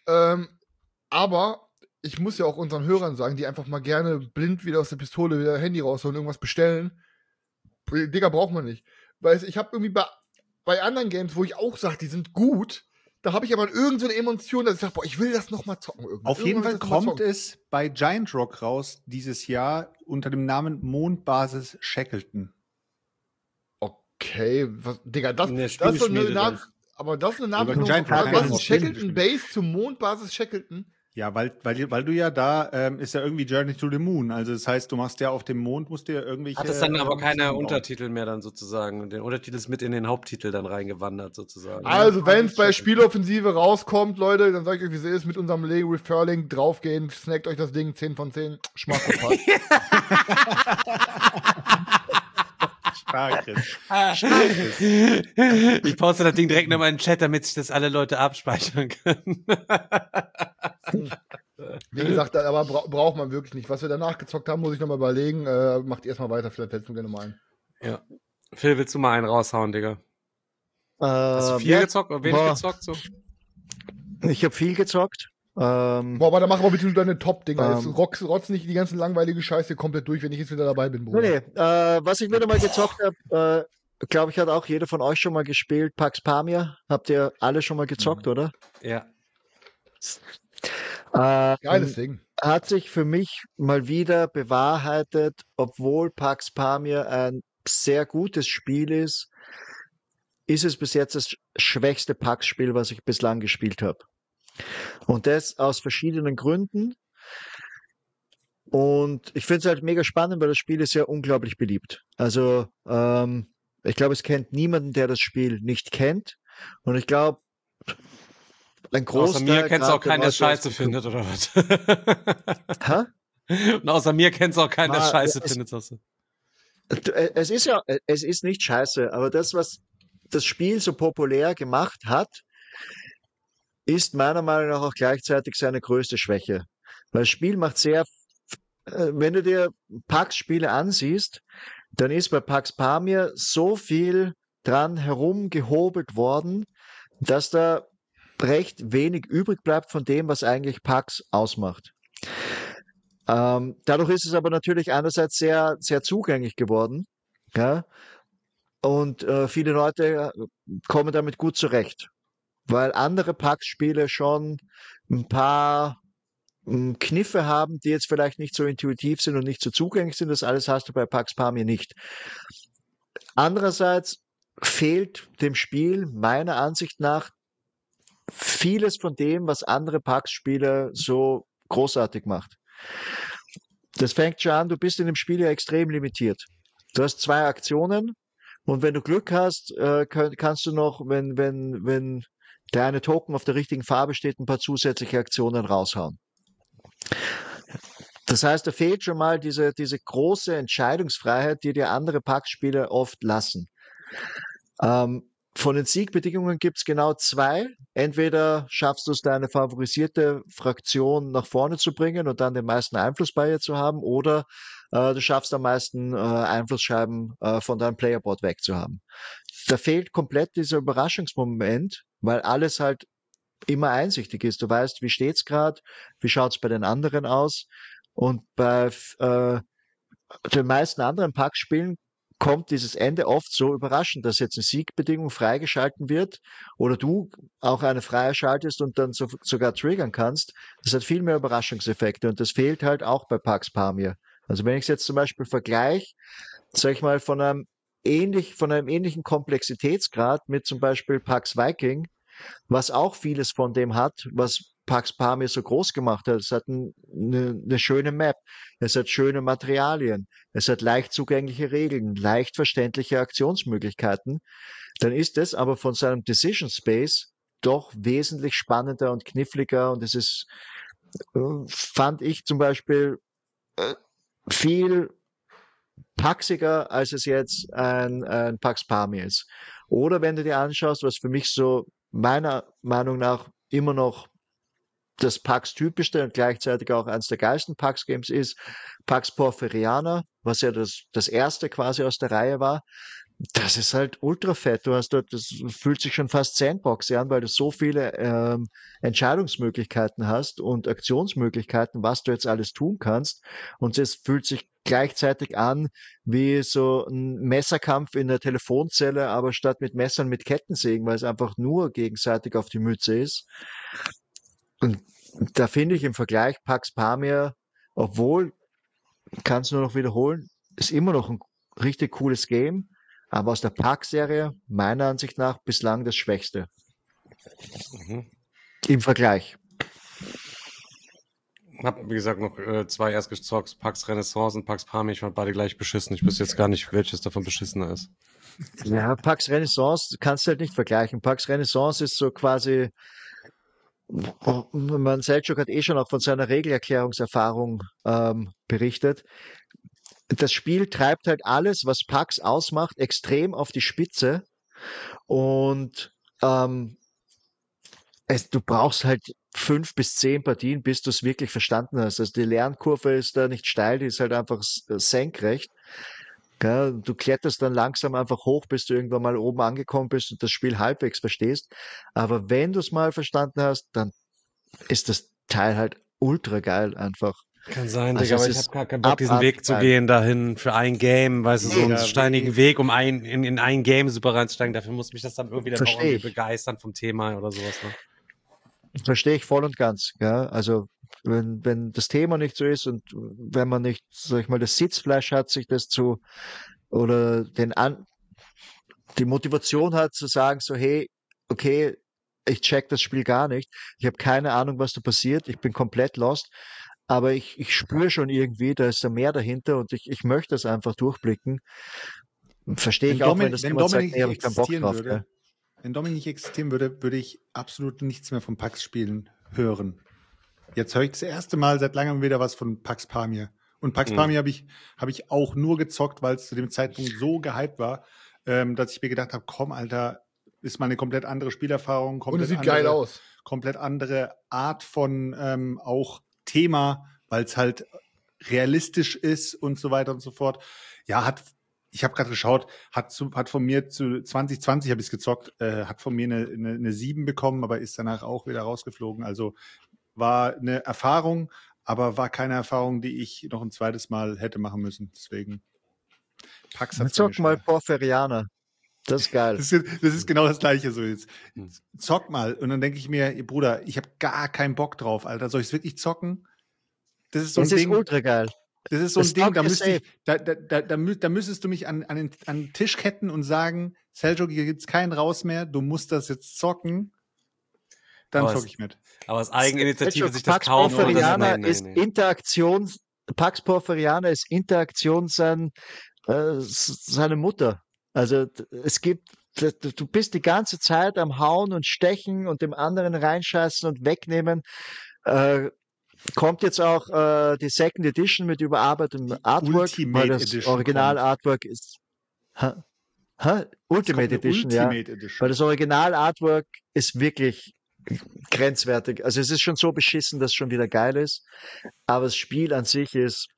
aber ich muss ja auch unseren Hörern sagen, die einfach mal gerne blind wieder aus der Pistole wieder Handy rausholen und irgendwas bestellen. Digga, braucht man nicht. Weil ich habe irgendwie bei anderen Games, wo ich auch sage, die sind gut, da habe ich aber irgend so eine Emotion, dass ich sage, boah, ich will das nochmal zocken. Auf jeden Fall kommt es bei Giant Rock raus dieses Jahr unter dem Namen Mondbasis Shackleton. Okay, Digga, das ist so eine Name. Aber das ist eine Name. Was ist Shackleton Base zu Mondbasis Shackleton? Ja, weil du ja da, ist ja irgendwie Journey to the Moon. Also das heißt, du machst ja auf dem Mond, musst dir irgendwelche... Hat es dann aber keine zusammenbauen. Untertitel mehr dann sozusagen. Den Untertitel ist mit in den Haupttitel dann reingewandert sozusagen. Also, wenn es bei Spieloffensive rauskommt, Leute, dann sage ich euch, wie es ist, mit unserem Lego Referring draufgehen, snackt euch das Ding, 10 von 10, Schmackopal. Stark, Chris. Ich poste das Ding direkt nochmal in den Chat, damit sich das alle Leute abspeichern können. Wie gesagt, aber braucht man wirklich nicht. Was wir danach gezockt haben, muss ich nochmal überlegen. Macht erstmal weiter, vielleicht fällst du gerne mal ein. Ja. Phil, willst du mal einen raushauen, Digga? Hast du viel gezockt oder wenig gezockt? So? Ich habe viel gezockt. Boah, aber dann mach mal bitte nur deine Top-Dinger. Jetzt rotz nicht die ganzen langweilige Scheiße komplett durch, wenn ich jetzt wieder dabei bin, Bruder. Nee, was ich wieder mal gezockt habe, glaube ich, hat auch jeder von euch schon mal gespielt. Pax Pamir. Habt ihr alle schon mal gezockt, oder? Ja. Geiles Ding. Hat sich für mich mal wieder bewahrheitet, obwohl Pax Pamir ein sehr gutes Spiel ist es bis jetzt das schwächste Pax-Spiel, was ich bislang gespielt habe. Und das aus verschiedenen Gründen. Und ich finde es halt mega spannend, weil das Spiel ist ja unglaublich beliebt. Also ich glaube, es kennt niemanden, der das Spiel nicht kennt. Und ich glaube, ein Großteil... Außer mir kennt es auch keinen, der Scheiße findet, oder was? Hä? Und außer mir kennt es auch keinen, der Scheiße findet. Es ist nicht scheiße, aber das, was das Spiel so populär gemacht hat, ist meiner Meinung nach auch gleichzeitig seine größte Schwäche. Weil das Spiel macht wenn du dir Pax-Spiele ansiehst, dann ist bei Pax Pamir so viel dran herumgehobelt worden, dass da recht wenig übrig bleibt von dem, was eigentlich Pax ausmacht. Dadurch ist es aber natürlich einerseits sehr, sehr zugänglich geworden, ja, und viele Leute kommen damit gut zurecht, weil andere Pax-Spiele schon ein paar Kniffe haben, die jetzt vielleicht nicht so intuitiv sind und nicht so zugänglich sind. Das alles hast du bei Pax Pamir nicht. Andererseits fehlt dem Spiel meiner Ansicht nach vieles von dem, was andere Pax-Spiele so großartig macht. Das fängt schon an, du bist in dem Spiel ja extrem limitiert. Du hast 2 Aktionen und wenn du Glück hast, kannst du noch, wenn der eine Token auf der richtigen Farbe steht, ein paar zusätzliche Aktionen raushauen. Das heißt, da fehlt schon mal diese große Entscheidungsfreiheit, die dir andere Pax-Spiele oft lassen. Von den Siegbedingungen gibt es genau 2. Entweder schaffst du es, deine favorisierte Fraktion nach vorne zu bringen und dann den meisten Einfluss bei ihr zu haben, oder du schaffst am meisten Einflussscheiben von deinem Playerboard wegzuhaben. Da fehlt komplett dieser Überraschungsmoment, weil alles halt immer einsichtig ist. Du weißt, wie steht's gerade, wie schaut's bei den anderen aus, und bei den meisten anderen Pack-Spielen kommt dieses Ende oft so überraschend, dass jetzt eine Siegbedingung freigeschalten wird oder du auch eine freischaltest und dann sogar triggern kannst. Das hat viel mehr Überraschungseffekte und das fehlt halt auch bei Pax Pamir. Also wenn ich es jetzt zum Beispiel vergleiche, sag ich mal, von einem ähnlichen Komplexitätsgrad mit zum Beispiel Pax Viking, was auch vieles von dem hat, was Pax Pamir so groß gemacht hat. Es hat eine schöne Map, es hat schöne Materialien, es hat leicht zugängliche Regeln, leicht verständliche Aktionsmöglichkeiten. Dann ist es aber von seinem Decision Space doch wesentlich spannender und kniffliger, und es ist, fand ich zum Beispiel, viel paxiger, als es jetzt ein Pax Pamir ist. Oder wenn du dir anschaust, was für mich so meiner Meinung nach immer noch das Pax-typischste und gleichzeitig auch eines der geilsten Pax-Games ist, Pax Porphyriana, was ja das erste quasi aus der Reihe war. Das ist halt ultra fett. Du hast dort, das fühlt sich schon fast Sandbox an, weil du so viele Entscheidungsmöglichkeiten hast und Aktionsmöglichkeiten, was du jetzt alles tun kannst. Und es fühlt sich gleichzeitig an wie so ein Messerkampf in der Telefonzelle, aber statt mit Messern mit Kettensägen, weil es einfach nur gegenseitig auf die Mütze ist. Und da finde ich im Vergleich Pax Pamir, obwohl, kann es nur noch wiederholen, ist immer noch ein richtig cooles Game, aber aus der Pax-Serie meiner Ansicht nach bislang das Schwächste. Im Vergleich. Hab, wie gesagt, noch 2 erst gezockt, Pax Renaissance und Pax Pamir. Ich fand beide gleich beschissen. Ich wüsste jetzt gar nicht, welches davon beschissener ist. Ja, Pax Renaissance kannst du halt nicht vergleichen. Pax Renaissance ist so quasi, Selçuk hat schon auch von seiner Regelerklärungserfahrung berichtet. Das Spiel treibt halt alles, was Pax ausmacht, extrem auf die Spitze. Und du brauchst halt 5 bis 10 Partien, bis du es wirklich verstanden hast. Also die Lernkurve ist da nicht steil, die ist halt einfach senkrecht. Gell? Du kletterst dann langsam einfach hoch, bis du irgendwann mal oben angekommen bist und das Spiel halbwegs verstehst. Aber wenn du es mal verstanden hast, dann ist das Teil halt ultra geil einfach. Kann sein, Also Digga, aber es ich ist habe gar keinen Bock, diesen Weg zu geil. gehen dahin für ein Game, weißt du, so einen Ja, steinigen Weg, um in ein Game super reinzusteigen. Dafür muss mich das dann irgendwie dann auch Versteh irgendwie ich. begeistern vom Thema oder sowas. Ne? Verstehe ich voll und ganz. Ja? Also wenn das Thema nicht so ist und wenn man nicht, sag ich mal, das Sitzfleisch hat, sich das zu oder die Motivation hat zu sagen, so hey, okay, ich check das Spiel gar nicht. Ich habe keine Ahnung, was da passiert. Ich bin komplett lost. Aber ich spüre schon irgendwie, da ist da mehr dahinter und ich möchte das einfach durchblicken. Verstehe ich auch, wenn das jemand sagt, nee, habe ich keinen Bock drauf. Gell? Wenn Dominik nicht existieren würde, würde ich absolut nichts mehr von Pax-Spielen hören. Jetzt höre ich das erste Mal seit langem wieder was von Pax Pamir. Und Pax Pamir habe ich auch nur gezockt, weil es zu dem Zeitpunkt so gehypt war, dass ich mir gedacht habe, komm, Alter, ist mal eine komplett andere Spielerfahrung. Und es sieht geil aus. Komplett andere Art von auch Thema, weil es halt realistisch ist und so weiter und so fort. Ja, ich habe gerade geschaut, hat von mir zu 2020 habe ich es gezockt, hat von mir eine 7 bekommen, aber ist danach auch wieder rausgeflogen. Also war eine Erfahrung, aber war keine Erfahrung, die ich noch ein zweites Mal hätte machen müssen. Deswegen Pax hat's Zock mal Porphyrianer. Das ist geil. Das ist genau das Gleiche so jetzt. Zock mal. Und dann denke ich mir, Bruder, ich habe gar keinen Bock drauf, Alter. Soll ich es wirklich zocken? Das ist so ein Ding. Das ist ultra geil. Das ist so ein Ding, da müsstest du mich an den Tisch ketten und sagen, Selçuk, hier gibt's keinen raus mehr, du musst das jetzt zocken. Dann zocke ich mit. Aber als Eigeninitiative sich das Pax kaufen. Porphyriana ist Interaktion. Pax Porphyriana ist Interaktion seine Mutter. Also du bist die ganze Zeit am Hauen und Stechen und dem anderen reinscheißen und wegnehmen. Kommt jetzt auch die Second Edition mit überarbeitetem Artwork, weil das Original-Artwork ist. Ultimate Edition, ja. Weil das Original-Artwork ist wirklich grenzwertig. Also es ist schon so beschissen, dass es schon wieder geil ist. Aber das Spiel an sich ist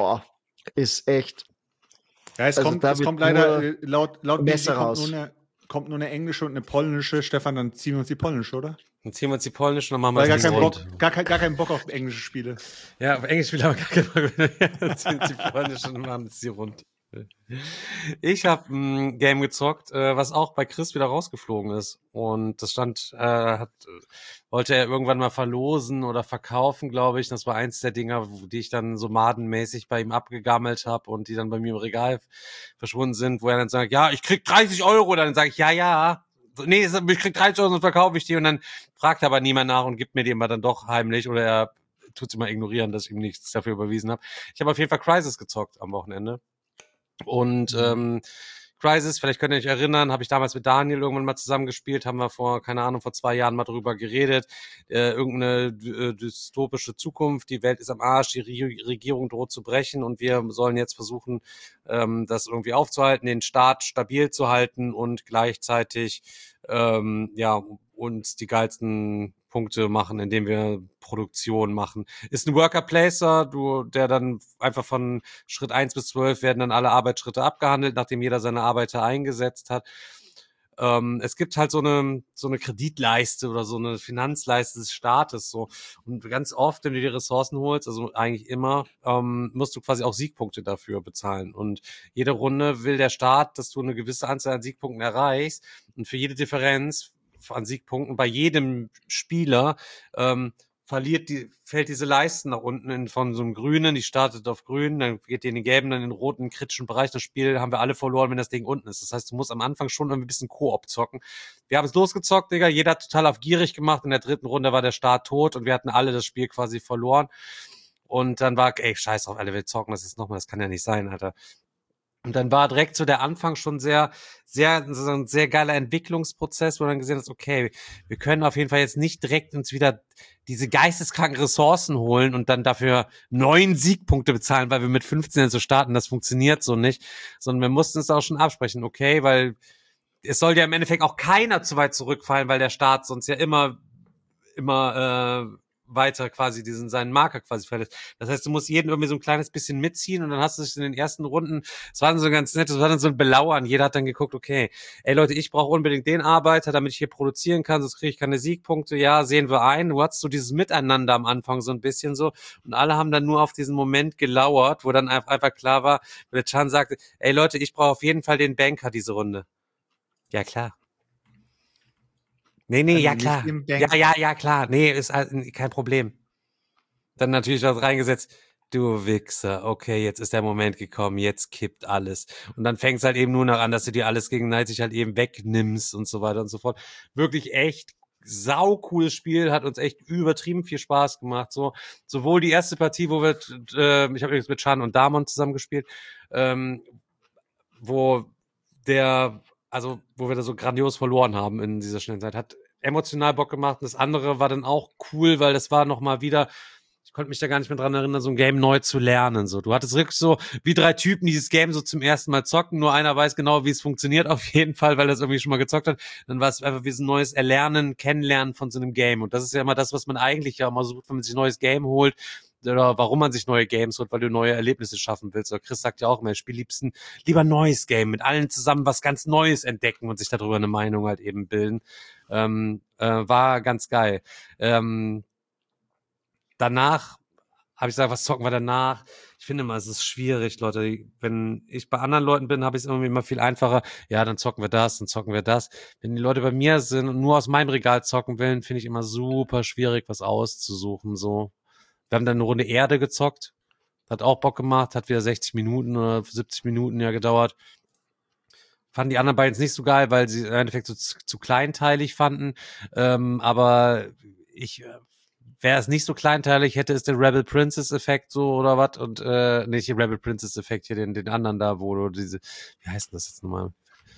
echt. Ja, es kommt leider laut Messer raus. Kommt nur eine englische und eine polnische. Stefan, dann ziehen wir uns die polnische, oder? Dann ziehen wir uns die polnische und dann machen wir das rund. Gar keinen Bock auf englische Spiele. Ja, auf englische Spiele haben wir gar keinen Bock. Dann ziehen wir die polnische und machen sie rund. Ich habe ein Game gezockt, was auch bei Chris wieder rausgeflogen ist. Und das wollte er irgendwann mal verlosen oder verkaufen, glaube ich. Das war eins der Dinger, die ich dann so madenmäßig bei ihm abgegammelt habe und die dann bei mir im Regal verschwunden sind, wo er dann sagt, ja, ich krieg 30 €. Dann sage ich, ja. Nee, ich krieg 30 € und verkaufe ich die. Und dann fragt aber niemand nach und gibt mir die immer dann doch heimlich oder er tut es immer ignorieren, dass ich ihm nichts dafür überwiesen habe. Ich habe auf jeden Fall Crysis gezockt am Wochenende. Und Crysis, vielleicht könnt ihr euch erinnern, habe ich damals mit Daniel irgendwann mal zusammengespielt, haben wir vor 2 Jahren mal drüber geredet. Irgendeine dystopische Zukunft, die Welt ist am Arsch, die Regierung droht zu brechen und wir sollen jetzt versuchen, das irgendwie aufzuhalten, den Staat stabil zu halten und gleichzeitig uns die geilsten Punkte machen, indem wir Produktion machen. Ist ein Worker-Placer, der dann einfach von Schritt 1 bis 12 werden dann alle Arbeitsschritte abgehandelt, nachdem jeder seine Arbeiter eingesetzt hat. Es gibt halt so eine Kreditleiste oder so eine Finanzleiste des Staates, so. Und ganz oft, wenn du die Ressourcen holst, also eigentlich immer, musst du quasi auch Siegpunkte dafür bezahlen. Und jede Runde will der Staat, dass du eine gewisse Anzahl an Siegpunkten erreichst. Und für jede Differenz an Siegpunkten bei jedem Spieler fällt diese Leisten nach unten von so einem Grünen, die startet auf Grün, dann geht die in den gelben, dann in den roten kritischen Bereich. Das Spiel haben wir alle verloren, wenn das Ding unten ist. Das heißt, du musst am Anfang schon ein bisschen Koop zocken. Wir haben es losgezockt, Digga, jeder hat total auf gierig gemacht. In der 3. Runde war der Start tot und wir hatten alle das Spiel quasi verloren. Und dann war, ey, scheiß drauf, alle wir zocken das jetzt nochmal, das kann ja nicht sein, Alter. Und dann war direkt so der Anfang schon so ein sehr geiler Entwicklungsprozess, wo du dann gesehen hast, okay, wir können auf jeden Fall jetzt nicht direkt uns wieder diese geisteskranken Ressourcen holen und dann dafür 9 Siegpunkte bezahlen, weil wir mit 15 so starten, das funktioniert so nicht, sondern wir mussten es auch schon absprechen, okay, weil es soll ja im Endeffekt auch keiner zu weit zurückfallen, weil der Staat sonst ja immer weiter quasi seinen Marker quasi verlässt. Das heißt, du musst jeden irgendwie so ein kleines bisschen mitziehen und dann hast du dich in den ersten Runden, es war dann so ganz nett, es war dann so ein Belauern, jeder hat dann geguckt, okay, ey Leute, ich brauche unbedingt den Arbeiter, damit ich hier produzieren kann, sonst kriege ich keine Siegpunkte, ja, sehen wir ein. Du hattest so dieses Miteinander am Anfang so ein bisschen so und alle haben dann nur auf diesen Moment gelauert, wo dann einfach klar war, wo der Chan sagte, ey Leute, ich brauche auf jeden Fall den Banker diese Runde. Ja, klar. Nee, ja klar. Ja, klar. Nee, ist kein Problem. Dann natürlich was reingesetzt. Du Wichser, okay, jetzt ist der Moment gekommen, jetzt kippt alles. Und dann fängt es halt eben nur noch an, dass du dir alles gegenseitig halt eben wegnimmst und so weiter und so fort. Wirklich echt saucooles Spiel, hat uns echt übertrieben viel Spaß gemacht. So sowohl die erste Partie, wo wir, ich habe übrigens mit Chan und Damon zusammen gespielt, wo wir da so grandios verloren haben in dieser schnellen Zeit, hat emotional Bock gemacht. Und das andere war dann auch cool, weil das war nochmal wieder, ich konnte mich da gar nicht mehr dran erinnern, so ein Game neu zu lernen. So, du hattest wirklich so wie 3 Typen, die dieses Game so zum ersten Mal zocken. Nur einer weiß genau, wie es funktioniert, auf jeden Fall, weil er es irgendwie schon mal gezockt hat. Dann war es einfach wie so ein neues Erlernen, Kennenlernen von so einem Game. Und das ist ja immer das, was man eigentlich ja immer sucht, wenn man sich ein neues Game holt. Oder warum man sich neue Games holt, weil du neue Erlebnisse schaffen willst. Oder Chris sagt ja auch immer, ich spiele liebsten lieber neues Game, mit allen zusammen was ganz Neues entdecken und sich darüber eine Meinung halt eben bilden. War ganz geil. Danach habe ich gesagt, was zocken wir danach? Ich finde immer, es ist schwierig, Leute. Wenn ich bei anderen Leuten bin, habe ich es irgendwie immer viel einfacher. Ja, dann zocken wir das, dann zocken wir das. Wenn die Leute bei mir sind und nur aus meinem Regal zocken wollen, finde ich immer super schwierig, was auszusuchen, so. Wir haben dann eine Runde Erde gezockt. Hat auch Bock gemacht. Hat wieder 60 Minuten oder 70 Minuten ja gedauert. Fanden die anderen beiden jetzt nicht so geil, weil sie im Endeffekt so zu kleinteilig fanden. Aber ich wäre es nicht so kleinteilig, hätte es den Rebel Princess Effekt so oder was. Und nicht den Rebel Princess Effekt hier, den anderen da, wo du diese, wie heißt denn das jetzt nochmal?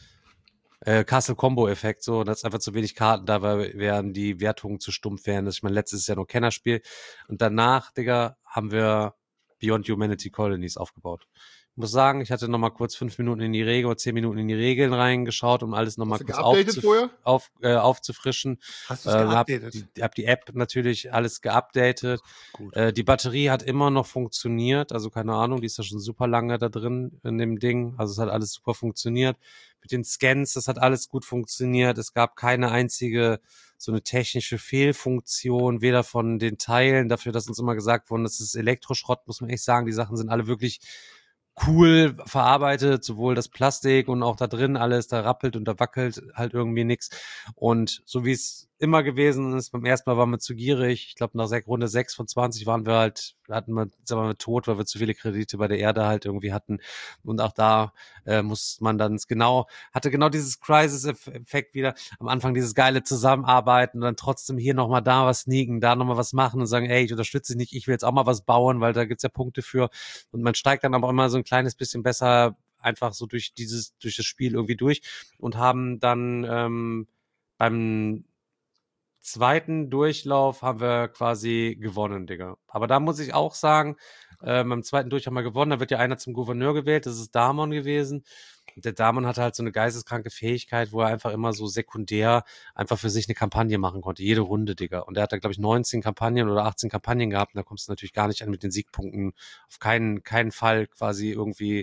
Castle-Combo-Effekt, so, dass einfach zu wenig Karten da wären, die Wertungen zu stumpf wären. Das ist mein letztes Jahr nur Kennerspiel. Und danach, Digga, haben wir Beyond Humanity Colonies aufgebaut. Ich muss sagen, ich hatte nochmal kurz 5 Minuten in die Regel oder 10 Minuten in die Regeln reingeschaut, um alles nochmal kurz aufzufrischen. Hast du es geupdatet? Hab die App natürlich alles geupdatet. Gut. Die Batterie hat immer noch funktioniert, also keine Ahnung, die ist ja schon super lange da drin in dem Ding. Also es hat alles super funktioniert. Mit den Scans, das hat alles gut funktioniert. Es gab keine einzige so eine technische Fehlfunktion, weder von den Teilen, dafür, dass uns immer gesagt worden, das ist Elektroschrott, muss man echt sagen. Die Sachen sind alle wirklich cool verarbeitet, sowohl das Plastik und auch da drin alles, da rappelt und da wackelt halt irgendwie nichts. Und so wie es immer gewesen ist, beim ersten Mal waren wir zu gierig. Ich glaube, nach Runde 6 von 20 sind wir tot, weil wir zu viele Kredite bei der Erde halt irgendwie hatten. Und auch da muss man dann hatte genau dieses Crisis-Effekt wieder. Am Anfang dieses geile Zusammenarbeiten und dann trotzdem hier nochmal da was sneaken, da nochmal was machen und sagen, ey, ich unterstütze dich nicht, ich will jetzt auch mal was bauen, weil da gibt's ja Punkte für. Und man steigt dann aber immer so ein kleines bisschen besser einfach so durch das Spiel irgendwie durch und haben dann beim zweiten Durchlauf haben wir quasi gewonnen, Digga. Aber da muss ich auch sagen, beim zweiten Durchlauf haben wir gewonnen, da wird ja einer zum Gouverneur gewählt, das ist Damon gewesen. Und der Damon hatte halt so eine geisteskranke Fähigkeit, wo er einfach immer so sekundär einfach für sich eine Kampagne machen konnte, jede Runde, Digga. Und er hat da, glaube ich, 19 Kampagnen oder 18 Kampagnen gehabt und da kommst du natürlich gar nicht an mit den Siegpunkten. Auf keinen Fall quasi irgendwie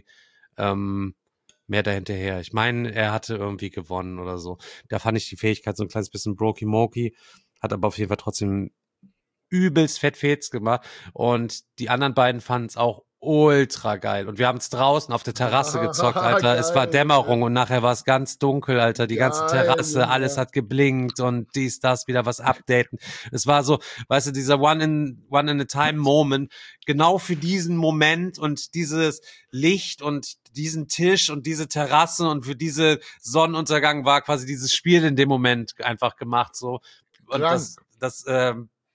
mehr dahinterher. Ich meine, er hatte irgendwie gewonnen oder so. Da fand ich die Fähigkeit so ein kleines bisschen brokey-mokey, hat aber auf jeden Fall trotzdem übelst fett gemacht und die anderen beiden fanden es auch ultra geil. Und wir haben es draußen auf der Terrasse gezockt, Alter. Geil, es war Dämmerung und nachher war es ganz dunkel, Alter. Die ganze Terrasse, alles hat geblinkt und dies, das, wieder was updaten. Es war so, weißt du, dieser One-in-a-Time-Moment, genau für diesen Moment und dieses Licht und diesen Tisch und diese Terrasse und für diese Sonnenuntergang war quasi dieses Spiel in dem Moment einfach gemacht, so. Und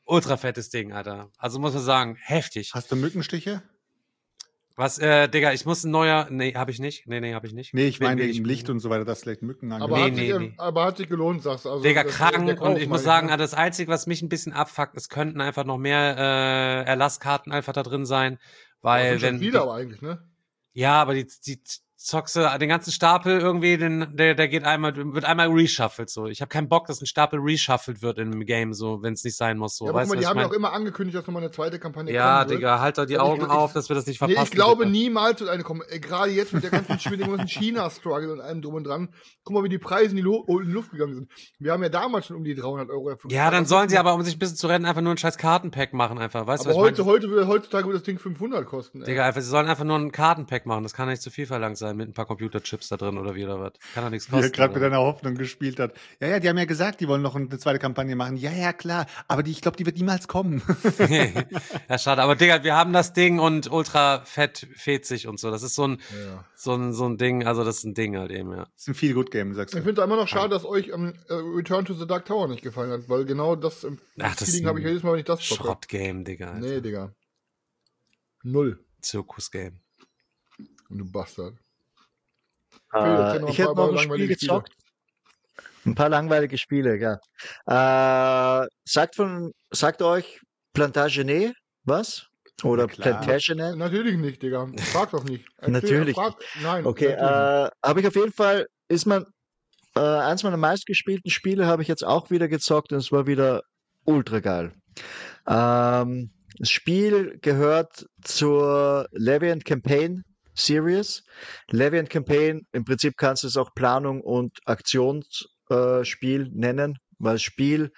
ultra fettes Ding, Alter. Also muss man sagen, heftig. Hast du Mückenstiche? Was, Digga, ich muss ein neuer. Nee, hab ich nicht. Nee, hab ich nicht. Nee, ich meine Will wegen Licht und so weiter, dass vielleicht Mücken Aber, angehen. Nee. aber hat sich gelohnt, sagst du. Also, Digga, der krank. Kauf, Und ich muss meine sagen, ne? das Einzige, was mich ein bisschen abfuckt, es könnten einfach noch mehr Erlasskarten einfach da drin sein. Aber Weil, sind schon wenn. viele aber eigentlich, ne? Ja, aber die zockst du den ganzen Stapel irgendwie, der geht wird einmal reshuffelt so. Ich habe keinen Bock, dass ein Stapel reshuffelt wird in einem Game, so, wenn es nicht sein muss. So. Ja, aber Weißt guck mal, du, die was haben ich ja auch mein? immer angekündigt, dass nochmal eine zweite Kampagne Ja, kommen wird. Digga, halt da die Aber Augen auf, dass wir das nicht verpassen. Nee, ich glaube bitte. niemals wird eine kommen. Gerade jetzt mit der ganzen China-Struggle und allem drum und dran. Guck mal, wie die Preise in die Luft gegangen sind. Wir haben ja damals schon um die 300 Euro dafür Ja, dann sollen sie aber, um sich ein bisschen zu retten, einfach nur ein scheiß Kartenpack machen, einfach. Weißt du, Aber was ich meine? heutzutage wird das Ding 500 kosten. Ey. Digga, einfach, sie sollen einfach nur ein Kartenpack machen. Das kann nicht zu viel verlangt sein mit ein paar Computerchips da drin oder wie oder was. Kann doch nichts Wie er kosten. gerade mit oder? deiner Hoffnung gespielt hat. Ja, die haben ja gesagt, die wollen noch eine zweite Kampagne machen. Ja, klar. Aber ich glaube, die wird niemals kommen. Ja, schade. Aber Digga, wir haben das Ding und ultra fett fetzig und so. Das ist so ein Ding, also das ist ein Ding halt eben, ja. Das ist ein Feel-Good-Game, sagst du. Ich finde es immer noch schade, dass euch Return to the Dark Tower nicht gefallen hat, weil genau das Ach, das Feeling ist habe ich jedes Mal, wenn ich das zocke. Schrottgame, Digga. Alter. Nee, Digga. 0. Zirkusgame. Du Bastard. Ich hätte noch ein Spiel gezockt. Ein paar langweilige Spiele, ja. Sagt euch Plantagenet was? Oder Plantagenet? Natürlich nicht, Digga. Frag doch nicht. Natürlich. Nein. Okay, habe ich auf jeden Fall, eins meiner meistgespielten Spiele habe ich jetzt auch wieder gezockt und es war wieder ultra geil. Das Spiel gehört zur Levy & Campaign Series. Levy & Campaign, im Prinzip kannst du es auch Planung und Aktionsspiel nennen, weil das Spiel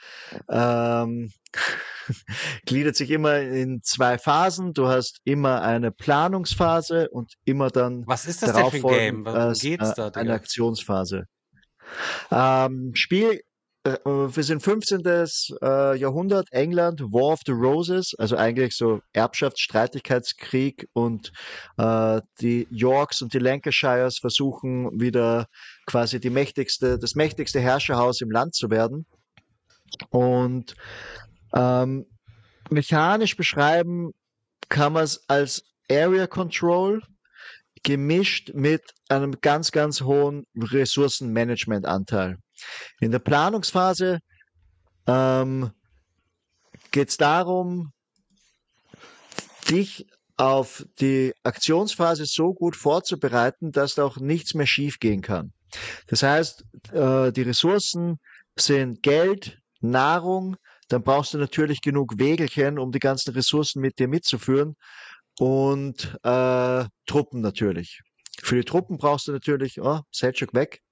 gliedert sich immer in 2 Phasen. Du hast immer eine Planungsphase und immer dann Was ist das denn für ein Game? Worum geht's da, eine Digga? Aktionsphase. Spiel wir sind 15. Jahrhundert, England, War of the Roses, also eigentlich so Erbschaftsstreitigkeitskrieg und die Yorks und die Lancashires versuchen wieder quasi das mächtigste Herrscherhaus im Land zu werden. Und mechanisch beschreiben kann man es als Area Control gemischt mit einem ganz, ganz hohen Ressourcenmanagementanteil. In der Planungsphase geht es darum, dich auf die Aktionsphase so gut vorzubereiten, dass da auch nichts mehr schief gehen kann. Das heißt, die Ressourcen sind Geld, Nahrung, dann brauchst du natürlich genug Wägelchen, um die ganzen Ressourcen mit dir mitzuführen und Truppen natürlich. Für die Truppen brauchst du natürlich, Selçuk weg.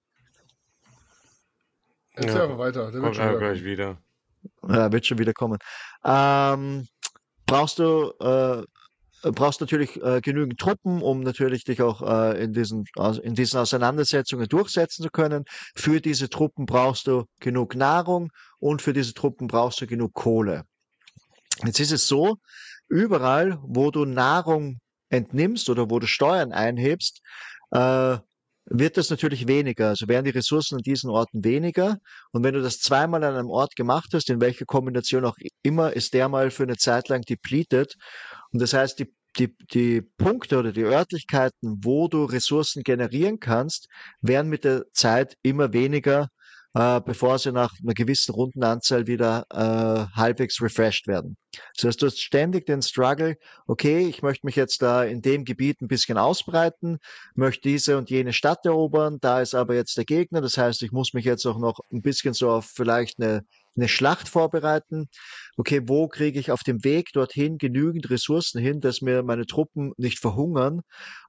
Erzähl einfach weiter. Der wird schon gleich wieder. Ja, wird schon wieder kommen. Brauchst natürlich genügend Truppen, um natürlich dich auch in diesen Auseinandersetzungen durchsetzen zu können. Für diese Truppen brauchst du genug Nahrung und für diese Truppen brauchst du genug Kohle. Jetzt ist es so, überall, wo du Nahrung entnimmst oder wo du Steuern einhebst, wird das natürlich weniger. Also werden die Ressourcen an diesen Orten weniger. Und wenn du das zweimal an einem Ort gemacht hast, in welcher Kombination auch immer, ist der mal für eine Zeit lang depleted. Und das heißt, die Punkte oder die Örtlichkeiten, wo du Ressourcen generieren kannst, werden mit der Zeit immer weniger, bevor sie nach einer gewissen Rundenanzahl wieder halbwegs refreshed werden. Das heißt, du hast ständig den Struggle, okay, ich möchte mich jetzt da in dem Gebiet ein bisschen ausbreiten, möchte diese und jene Stadt erobern, da ist aber jetzt der Gegner, das heißt, ich muss mich jetzt auch noch ein bisschen so auf vielleicht eine Schlacht vorbereiten. Okay, wo kriege ich auf dem Weg dorthin genügend Ressourcen hin, dass mir meine Truppen nicht verhungern?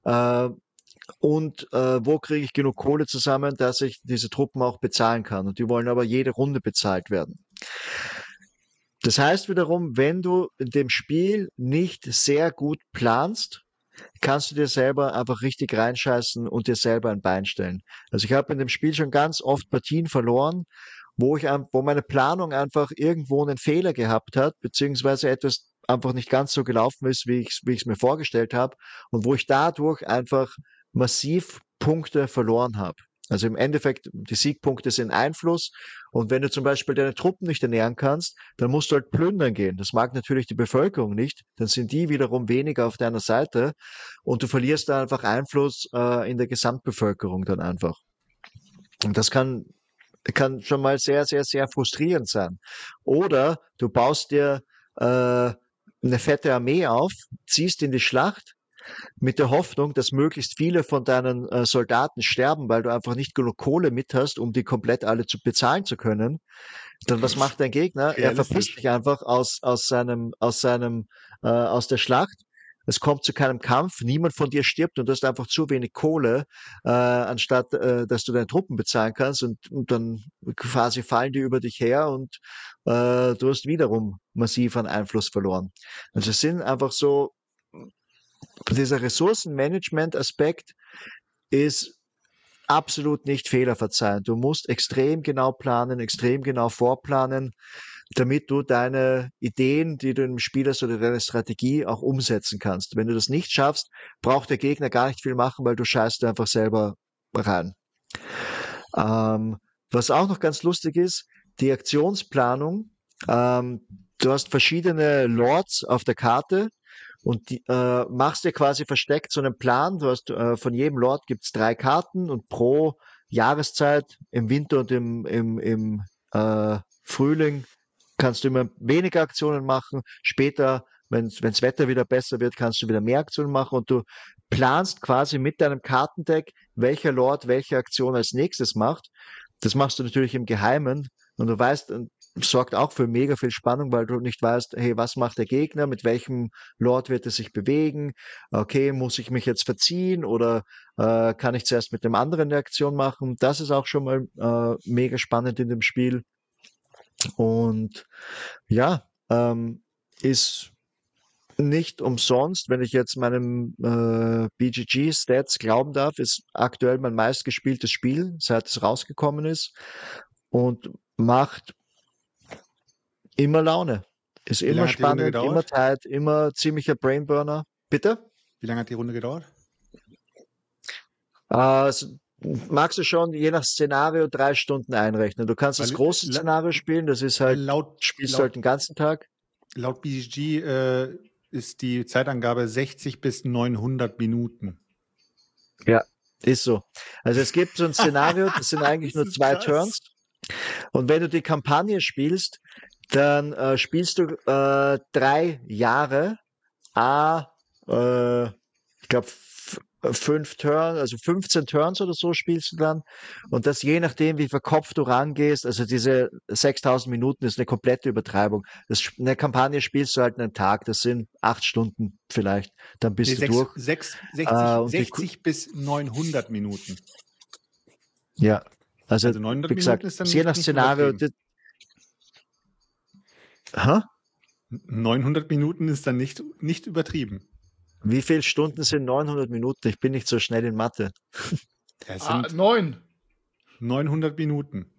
Und wo kriege ich genug Kohle zusammen, dass ich diese Truppen auch bezahlen kann. Und die wollen aber jede Runde bezahlt werden. Das heißt wiederum, wenn du in dem Spiel nicht sehr gut planst, kannst du dir selber einfach richtig reinscheißen und dir selber ein Bein stellen. Also ich habe in dem Spiel schon ganz oft Partien verloren, wo meine Planung einfach irgendwo einen Fehler gehabt hat, beziehungsweise etwas einfach nicht ganz so gelaufen ist, wie ich es mir vorgestellt habe und wo ich dadurch einfach massiv Punkte verloren habe. Also im Endeffekt, die Siegpunkte sind Einfluss. Und wenn du zum Beispiel deine Truppen nicht ernähren kannst, dann musst du halt plündern gehen. Das mag natürlich die Bevölkerung nicht. Dann sind die wiederum weniger auf deiner Seite. Und du verlierst da einfach Einfluss in der Gesamtbevölkerung dann einfach. Und das kann schon mal sehr, sehr, sehr frustrierend sein. Oder du baust dir eine fette Armee auf, ziehst in die Schlacht mit der Hoffnung, dass möglichst viele von deinen Soldaten sterben, weil du einfach nicht genug Kohle mit hast, um die komplett alle bezahlen zu können. Dann was macht dein Gegner? Er verpisst dich einfach aus der Schlacht. Es kommt zu keinem Kampf, niemand von dir stirbt und du hast einfach zu wenig Kohle, anstatt dass du deine Truppen bezahlen kannst und dann quasi fallen die über dich her und du hast wiederum massiv an Einfluss verloren. Also es sind einfach so, dieser Ressourcenmanagement-Aspekt ist absolut nicht fehlerverzeihend. Du musst extrem genau planen, extrem genau vorplanen, damit du deine Ideen, die du im Spiel hast oder deine Strategie auch umsetzen kannst. Wenn du das nicht schaffst, braucht der Gegner gar nicht viel machen, weil du scheißt einfach selber rein. Was auch noch ganz lustig ist, die Aktionsplanung. Du hast verschiedene Lords auf der Karte und die, machst dir quasi versteckt so einen Plan. Du hast von jedem Lord gibt's 3 Karten und pro Jahreszeit im Winter und im Frühling kannst du immer weniger Aktionen machen. Später, wenn's Wetter wieder besser wird, kannst du wieder mehr Aktionen machen und du planst quasi mit deinem Kartendeck, welcher Lord welche Aktion als nächstes macht. Das machst du natürlich im Geheimen und du weißt, sorgt auch für mega viel Spannung, weil du nicht weißt, hey, was macht der Gegner, mit welchem Lord wird er sich bewegen, okay, muss ich mich jetzt verziehen oder kann ich zuerst mit dem anderen eine Aktion machen? Das ist auch schon mal mega spannend in dem Spiel. Und ja, ist nicht umsonst, wenn ich jetzt meinem BGG-Stats glauben darf, ist aktuell mein meistgespieltes Spiel, seit es rausgekommen ist und macht immer Laune. Ist immer spannend, immer tight, immer ziemlicher Brainburner. Bitte? Wie lange hat die Runde gedauert? Magst du schon je nach Szenario 3 Stunden einrechnen. Du kannst das große Szenario spielen, das ist halt, spielst halt den ganzen Tag. Laut BGG ist die Zeitangabe 60 bis 900 Minuten. Ja, ist so. Also es gibt so ein Szenario, das sind eigentlich nur 2 Turns. Und wenn du die Kampagne spielst, dann spielst du 3 Jahre, ich glaube 5 Turns, also 15 Turns oder so spielst du dann. Und das je nachdem, wie verkopft du rangehst, also diese 6000 Minuten ist eine komplette Übertreibung. Eine Kampagne spielst du halt einen Tag, das sind 8 Stunden vielleicht, dann bist du durch. 60 bis 900 Minuten. Ja, also 900 wie gesagt, Minuten ist dann je nach Szenario. 900 Minuten ist dann nicht übertrieben. Wie viele Stunden sind 900 Minuten? Ich bin nicht so schnell in Mathe. Es sind 900 Minuten.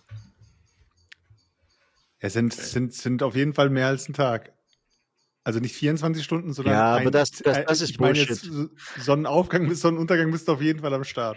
Es sind auf jeden Fall mehr als ein Tag. Also nicht 24 Stunden, sondern ja, aber das ist ich meine Bullshit. Jetzt Sonnenaufgang bis Sonnenuntergang bist du auf jeden Fall am Start.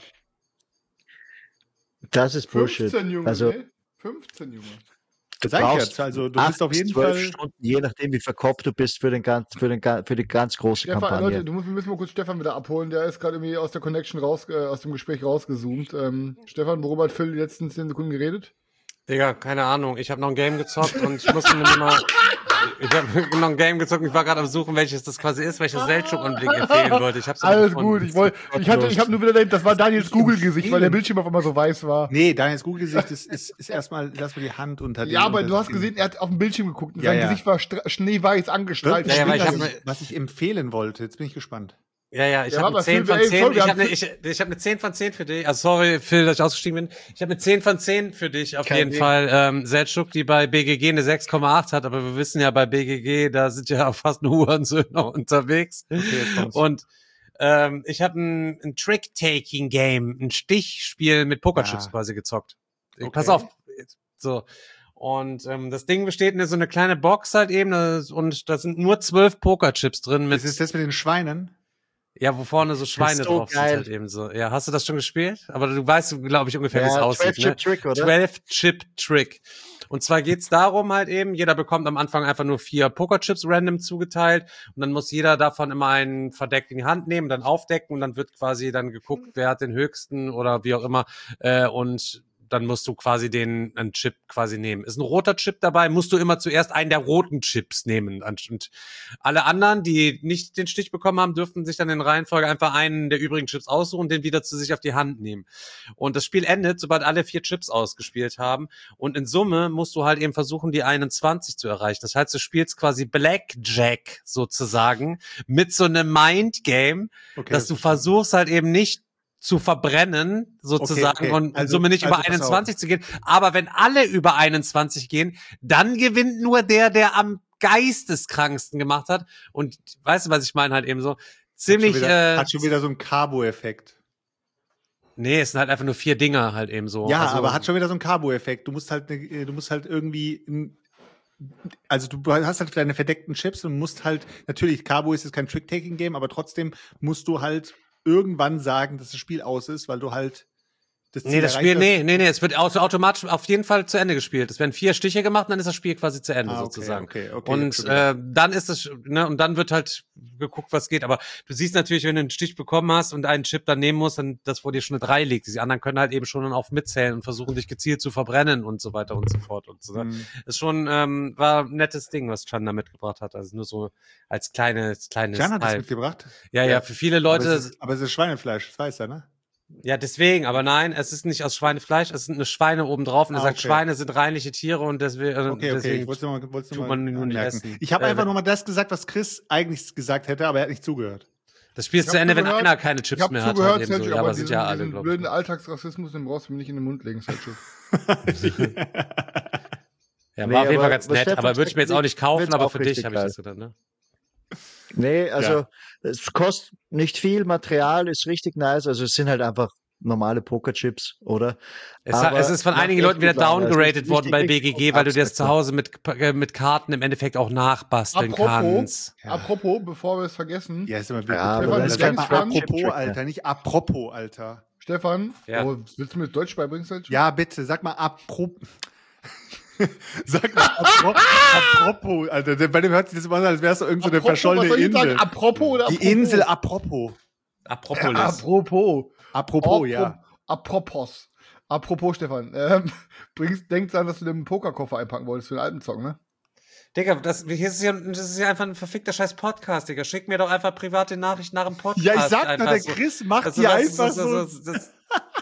Das ist Bullshit. 15, Junge, also, ne? 15, Junge. Du Sag ich brauchst jetzt, also du bist auf jeden 12 Fall Stunden, je nachdem wie verkopft du bist für die ganz große Stefan, Kampagne. Leute, wir müssen mal kurz Stefan wieder abholen. Der ist gerade irgendwie aus der Connection aus dem Gespräch rausgezoomt. Stefan, worüber hat Phil die letzten 10 Sekunden geredet? Digga, keine Ahnung. Ich habe noch ein Game gezockt und ich musste mir mal... Ich habe noch ein Game gezockt und ich war gerade am Suchen, welches das quasi ist, welches Seltschuk-Anblick empfehlen wollte. Ich hab's Alles gut, ich habe nur wieder, das war Daniels Google-Gesicht, weil der Bildschirm auf einmal so weiß war. Nee, Daniels Google-Gesicht ist erstmal die Hand unter dem. Ja, aber du hast gesehen, er hat auf den Bildschirm geguckt und sein Gesicht war schneeweiß angestrahlt. Ja, was ich empfehlen wollte, jetzt bin ich gespannt. Ja, ich habe eine 10 von 10. Ich habe eine 10 von 10 für dich. Also sorry, Phil, dass ich ausgestiegen bin. Ich habe eine 10 von 10 für dich auf jeden Fall. Selçuk, die bei BGG eine 6,8 hat, aber wir wissen ja, bei BGG, da sind ja auch fast nur Hurensöhne unterwegs. Okay, und ich habe ein Trick-Taking-Game, ein Stichspiel mit Pokerchips quasi gezockt. Okay. Pass auf. So. Und das Ding besteht in so eine kleine Box halt eben und da sind nur 12 Pokerchips drin. Ist das mit den Schweinen? Ja, wo vorne so Schweine so drauf sind geil. halt eben so. Ja, hast du das schon gespielt? Aber du weißt, glaube ich, ungefähr, wie es Ja, aussieht. 12-Chip-Trick, oder? 12-Chip-Trick. Und zwar geht's darum halt eben, jeder bekommt am Anfang einfach nur 4 Pokerchips random zugeteilt und dann muss jeder davon immer einen verdeckt in die Hand nehmen, dann aufdecken und dann wird quasi dann geguckt, wer hat den höchsten oder wie auch immer und dann musst du quasi einen Chip quasi nehmen. Ist ein roter Chip dabei, musst du immer zuerst einen der roten Chips nehmen. Und alle anderen, die nicht den Stich bekommen haben, dürften sich dann in Reihenfolge einfach einen der übrigen Chips aussuchen und den wieder zu sich auf die Hand nehmen. Und das Spiel endet, sobald alle 4 Chips ausgespielt haben. Und in Summe musst du halt eben versuchen, die 21 zu erreichen. Das heißt, du spielst quasi Blackjack sozusagen mit so einem Mindgame, Okay, dass du versuchst halt eben nicht zu verbrennen, sozusagen, Okay. und in Also- Summe nicht über also pass 21 zu gehen. Aber wenn alle über 21 gehen, dann gewinnt nur der am geisteskranksten gemacht hat. Und weißt du, was ich meine halt eben so? Ziemlich, hat schon wieder so einen Carbo-Effekt. nee, es sind halt einfach nur 4 Dinger halt eben so. Ja, Also, aber hat schon wieder so einen Carbo-Effekt. Du musst halt irgendwie also du hast halt deine verdeckten Chips und musst halt, natürlich, Carbo ist jetzt kein Trick-Taking-Game, aber trotzdem musst du halt irgendwann sagen, dass das Spiel aus ist, weil du halt das Ziel Nee, das erreicht Spiel, hast. nee, es wird automatisch auf jeden Fall zu Ende gespielt. Es werden 4 Stiche gemacht und dann ist das Spiel quasi zu Ende Ah, okay, sozusagen. okay, Und schon wieder. dann ist es, ne, und dann wird halt geguckt, was geht. Aber du siehst natürlich, wenn du einen Stich bekommen hast und einen Chip dann nehmen musst, dann das vor dir schon eine 3 liegt. Die anderen können halt eben schon dann auf mitzählen und versuchen, dich gezielt zu verbrennen und so weiter und so fort. Und so. Ist schon, war ein nettes Ding, was Chan da mitgebracht hat. Also nur so als kleines Jan hat das Teil. mitgebracht. Ja, für viele Leute. Aber es ist Schweinefleisch, das weiß er, ne? Ja, deswegen, aber nein, es ist nicht aus Schweinefleisch, es sind eine Schweine obendrauf und er sagt, okay. Schweine sind reinliche Tiere und deswegen, Okay, deswegen ich wollte es tut nur man mal nur nicht anmerken. essen. Ich habe einfach nur mal das gesagt, was Chris eigentlich gesagt hätte, aber er hat nicht zugehört. das Spiel ist Ich zu hab Ende, wenn zugehört, einer keine Ich Chips habe mehr hat. zugehört, Halt eben so. Sergio, Ja, aber aber sind ja alle, diesen glaube blöden ich. Alltagsrassismus, den brauchst du mir nicht in den Mund legen, Sergio. Ja, Nee, war auf jeden Fall aber ganz was nett, Stefan aber würde ich mir jetzt auch nicht kaufen, find's aber auch für dich richtig habe ich geil. das gedacht, ne? Nee, also es kostet nicht viel, Material ist richtig nice, also es sind halt einfach normale Pokerchips, oder? Es ist von macht einigen echt Leuten wieder gut Laune. Es ist downgeradet worden bei richtig BGG, weil du dir das zu abstrakt. Hause mit Karten im Endeffekt auch nachbasteln kannst. Apropos, bevor wir es vergessen, Ja, ist immer Ja, aber Stefan, das du ist kein denkst mal dran, apropos, Chip-Trick, Alter, nicht apropos, Alter. Stefan, Ja. oh, willst du mir Deutsch beibringen, Sergio? Ja, bitte, sag mal apropos. Sag mal apropos, Alter. Bei dem hört sich das immer an, als wär's so irgend so eine verschollene was soll ich sagen? Insel. Apropos oder apropos? Die Insel apropos. Apropos. Apropos. Ja. Apropos, Stefan. Denk dran, dass du den Pokerkoffer einpacken wolltest für den Alpenzocken, ne? Digga, das ist ja einfach ein verfickter scheiß Podcast, Digga. Schick mir doch einfach private Nachrichten nach dem Podcast. Ja, ich sag doch, einfach der so. Chris macht Also, hier das- einfach das- so. das-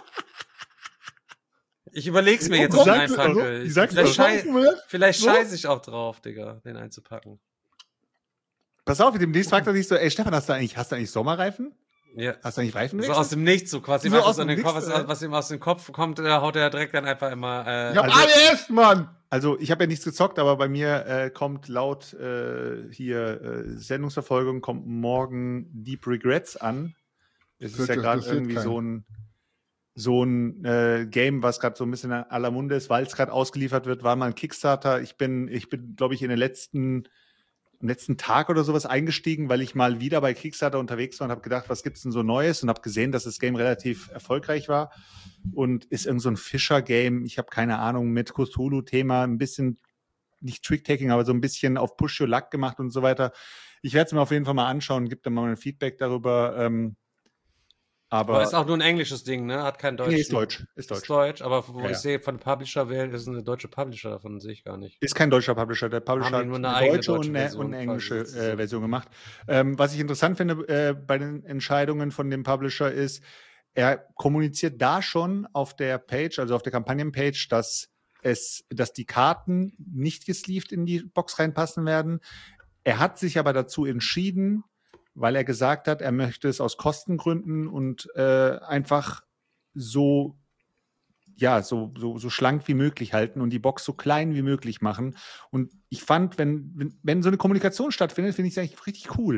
Ich überleg's mir Oh jetzt Gott, nicht sag's einfach. doch. Ich sag's Vielleicht, doch. vielleicht So? scheiße ich auch drauf, Digga, den einzupacken. Pass auf, demnächst fragt er dich so, ey Stefan, hast du eigentlich Sommerreifen? Ja. Hast du eigentlich Reifen So aus dem Nichts, so quasi, So was, aus an dem den Kopf, Nichts, was ihm aus dem Kopf kommt, haut er direkt dann einfach immer. Ich hab Also- alles, Mann! Also ich habe ja nichts gezockt, aber bei mir kommt laut Sendungsverfolgung kommt morgen Deep Regrets an. Es ist ja Das gerade interessiert irgendwie so ein Game, was gerade so ein bisschen in aller Munde ist, weil es gerade ausgeliefert wird, war mal ein Kickstarter. Ich bin, glaube ich, im letzten Tag oder sowas eingestiegen, weil ich mal wieder bei Kickstarter unterwegs war und habe gedacht, was gibt's denn so Neues? Und habe gesehen, dass das Game relativ erfolgreich war und ist irgend so ein Fischer-Game. Ich habe keine Ahnung, mit Cthulhu-Thema, ein bisschen, nicht Trick-Taking, aber so ein bisschen auf Push-Your-Luck gemacht und so weiter. Ich werde es mir auf jeden Fall mal anschauen, gebe dann mal ein Feedback darüber. Aber ist auch nur ein englisches Ding, ne? Hat kein Deutsch. Nee, ist Deutsch. Ist Deutsch, aber wo Ja, ich ja. sehe, von Publisher wählen, ist eine deutsche Publisher, davon sehe ich gar nicht. Ist kein deutscher Publisher. Der Publisher Haben hat die nur eine eine eigene deutsche und eine Version englische quasi sozusagen. Version gemacht. Was ich interessant finde bei den Entscheidungen von dem Publisher ist, er kommuniziert da schon auf der Page, also auf der Kampagnenpage, dass die Karten nicht gesleeved in die Box reinpassen werden. Er hat sich aber dazu entschieden, weil er gesagt hat, er möchte es aus Kostengründen und einfach so schlank wie möglich halten und die Box so klein wie möglich machen. Und ich fand, wenn so eine Kommunikation stattfindet, finde ich es eigentlich richtig cool.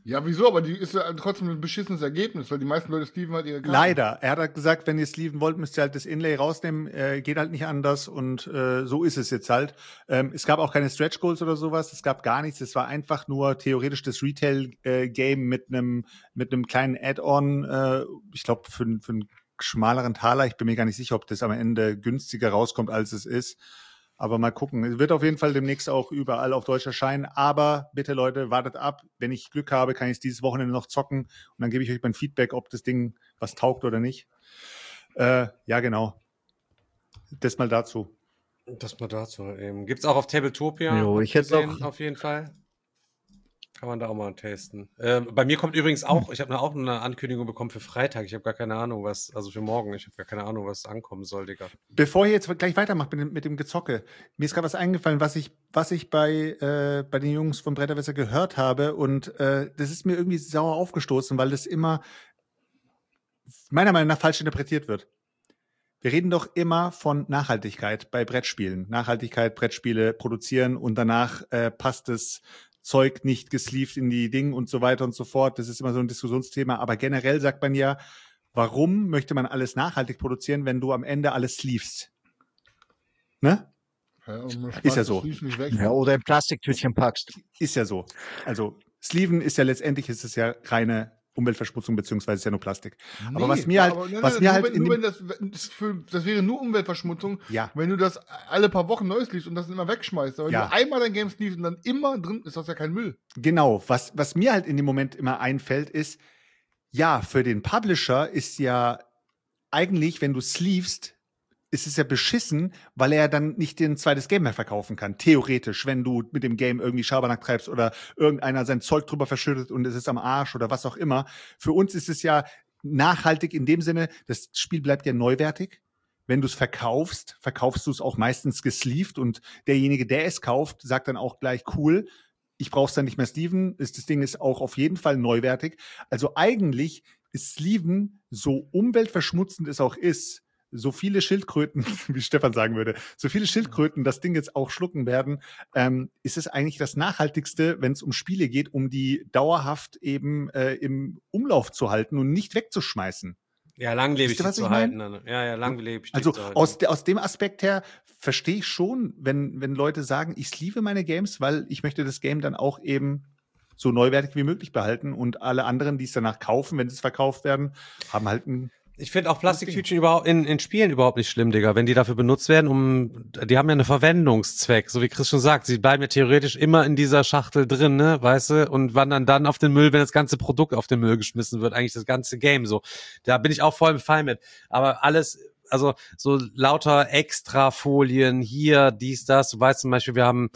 Ja, wieso? Aber die ist ja trotzdem ein beschissenes Ergebnis, weil die meisten Leute sleeven halt ihre Karten. Leider. Er hat halt gesagt, wenn ihr sleeven wollt, müsst ihr halt das Inlay rausnehmen. Geht halt nicht anders und so ist es jetzt halt. Es gab auch keine Stretch Goals oder sowas. Es gab gar nichts. Es war einfach nur theoretisch das Retail-Game mit einem kleinen Add-on. Ich glaube, für einen schmaleren Taler. Ich bin mir gar nicht sicher, ob das am Ende günstiger rauskommt, als es ist. Aber mal gucken. Es wird auf jeden Fall demnächst auch überall auf Deutsch erscheinen. Aber bitte, Leute, wartet ab. Wenn ich Glück habe, kann ich es dieses Wochenende noch zocken. Und dann gebe ich euch mein Feedback, ob das Ding was taugt oder nicht. Ja, genau. Das mal dazu. Das mal dazu eben. Gibt's auch auf Tabletopia? Jo, hab ich hätte gesehen, auch- auf jeden Fall. Kann man da auch mal testen. Bei mir kommt übrigens auch, ich habe auch eine Ankündigung bekommen für Freitag. Ich habe gar keine Ahnung, also für morgen. Ich habe gar keine Ahnung, was ankommen soll, Digga. Bevor ihr jetzt gleich weitermacht mit dem Gezocke, mir ist gerade was eingefallen, was ich bei den Jungs von Bretterwisser gehört habe. Und das ist mir irgendwie sauer aufgestoßen, weil das immer meiner Meinung nach falsch interpretiert wird. Wir reden doch immer von Nachhaltigkeit bei Brettspielen. Nachhaltigkeit, Brettspiele produzieren und danach passt das Zeug nicht gesleeved in die Dinge und so weiter und so fort. Das ist immer so ein Diskussionsthema. Aber generell sagt man ja, warum möchte man alles nachhaltig produzieren, wenn du am Ende alles sleevest? Ne? Ja, und man Ist schmeißt ja das so. Sleeve nicht weg. Ja, oder in Plastiktütchen packst. Ist ja so. Also Sleeven ist ja letztendlich ist es ja reine Umweltverschmutzung, beziehungsweise ist ja nur Plastik. Aber was mir halt, das wäre nur Umweltverschmutzung, ja, wenn du das alle paar Wochen neu sleevest und das immer wegschmeißt. Aber wenn Ja. du einmal dein Game sleevest und dann immer drin, ist das ja kein Müll. genau. Was mir halt in dem Moment immer einfällt, ist, ja, für den Publisher ist ja eigentlich, wenn du sleevest, ist es ja beschissen, weil er dann nicht ein zweites Game mehr verkaufen kann. Theoretisch, wenn du mit dem Game irgendwie Schabernack treibst oder irgendeiner sein Zeug drüber verschüttet und es ist am Arsch oder was auch immer. Für uns ist es ja nachhaltig in dem Sinne, das Spiel bleibt ja neuwertig. Wenn du es verkaufst, verkaufst du es auch meistens gesleeved und derjenige, der es kauft, sagt dann auch gleich, cool, ich brauch's dann nicht mehr sleeven. Das Ding ist auch auf jeden Fall neuwertig. Also eigentlich ist Sleeven, so umweltverschmutzend es auch ist, so viele Schildkröten, wie Stefan sagen würde, so viele Schildkröten das Ding jetzt auch schlucken werden, ist es eigentlich das Nachhaltigste, wenn es um Spiele geht, um die dauerhaft eben im Umlauf zu halten und nicht wegzuschmeißen. Ja, langlebig Wisst ihr, was zu ich halten. mein? Ja, langlebig Also zu halten. aus dem Aspekt her verstehe ich schon, wenn Leute sagen, ich sleeve meine Games, weil ich möchte das Game dann auch eben so neuwertig wie möglich behalten und alle anderen, die es danach kaufen, wenn sie es verkauft werden, haben halt ein Ich finde auch Plastiktütchen überhaupt in Spielen überhaupt nicht schlimm, Digga, wenn die dafür benutzt werden, die haben ja einen Verwendungszweck, so wie Chris schon sagt, sie bleiben ja theoretisch immer in dieser Schachtel drin, ne, weißt du, und wandern dann auf den Müll, wenn das ganze Produkt auf den Müll geschmissen wird, eigentlich das ganze Game so. Da bin ich auch voll fein mit. Aber alles, also so lauter Extrafolien hier, dies, das, du weißt zum Beispiel, wir haben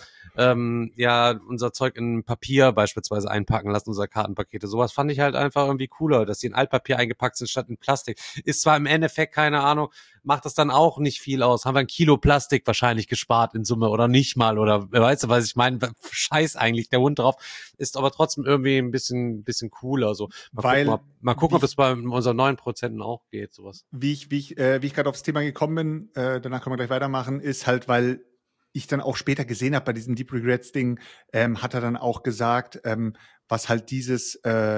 ja unser Zeug in Papier beispielsweise einpacken lassen, unsere Kartenpakete. Sowas fand ich halt einfach irgendwie cooler, dass die in Altpapier eingepackt sind statt in Plastik. Ist zwar im Endeffekt, keine Ahnung, macht das dann auch nicht viel aus. Haben wir ein Kilo Plastik wahrscheinlich gespart in Summe oder nicht mal oder weißt du, was ich meine? Scheiß eigentlich, der Hund drauf. Ist aber trotzdem irgendwie ein bisschen cooler. So. Mal gucken, ob das bei unseren 9% auch geht, sowas. Wie ich gerade aufs Thema gekommen bin, danach können wir gleich weitermachen, ist halt, weil ich dann auch später gesehen habe bei diesem Deep Regrets Ding, hat er dann auch gesagt, was halt dieses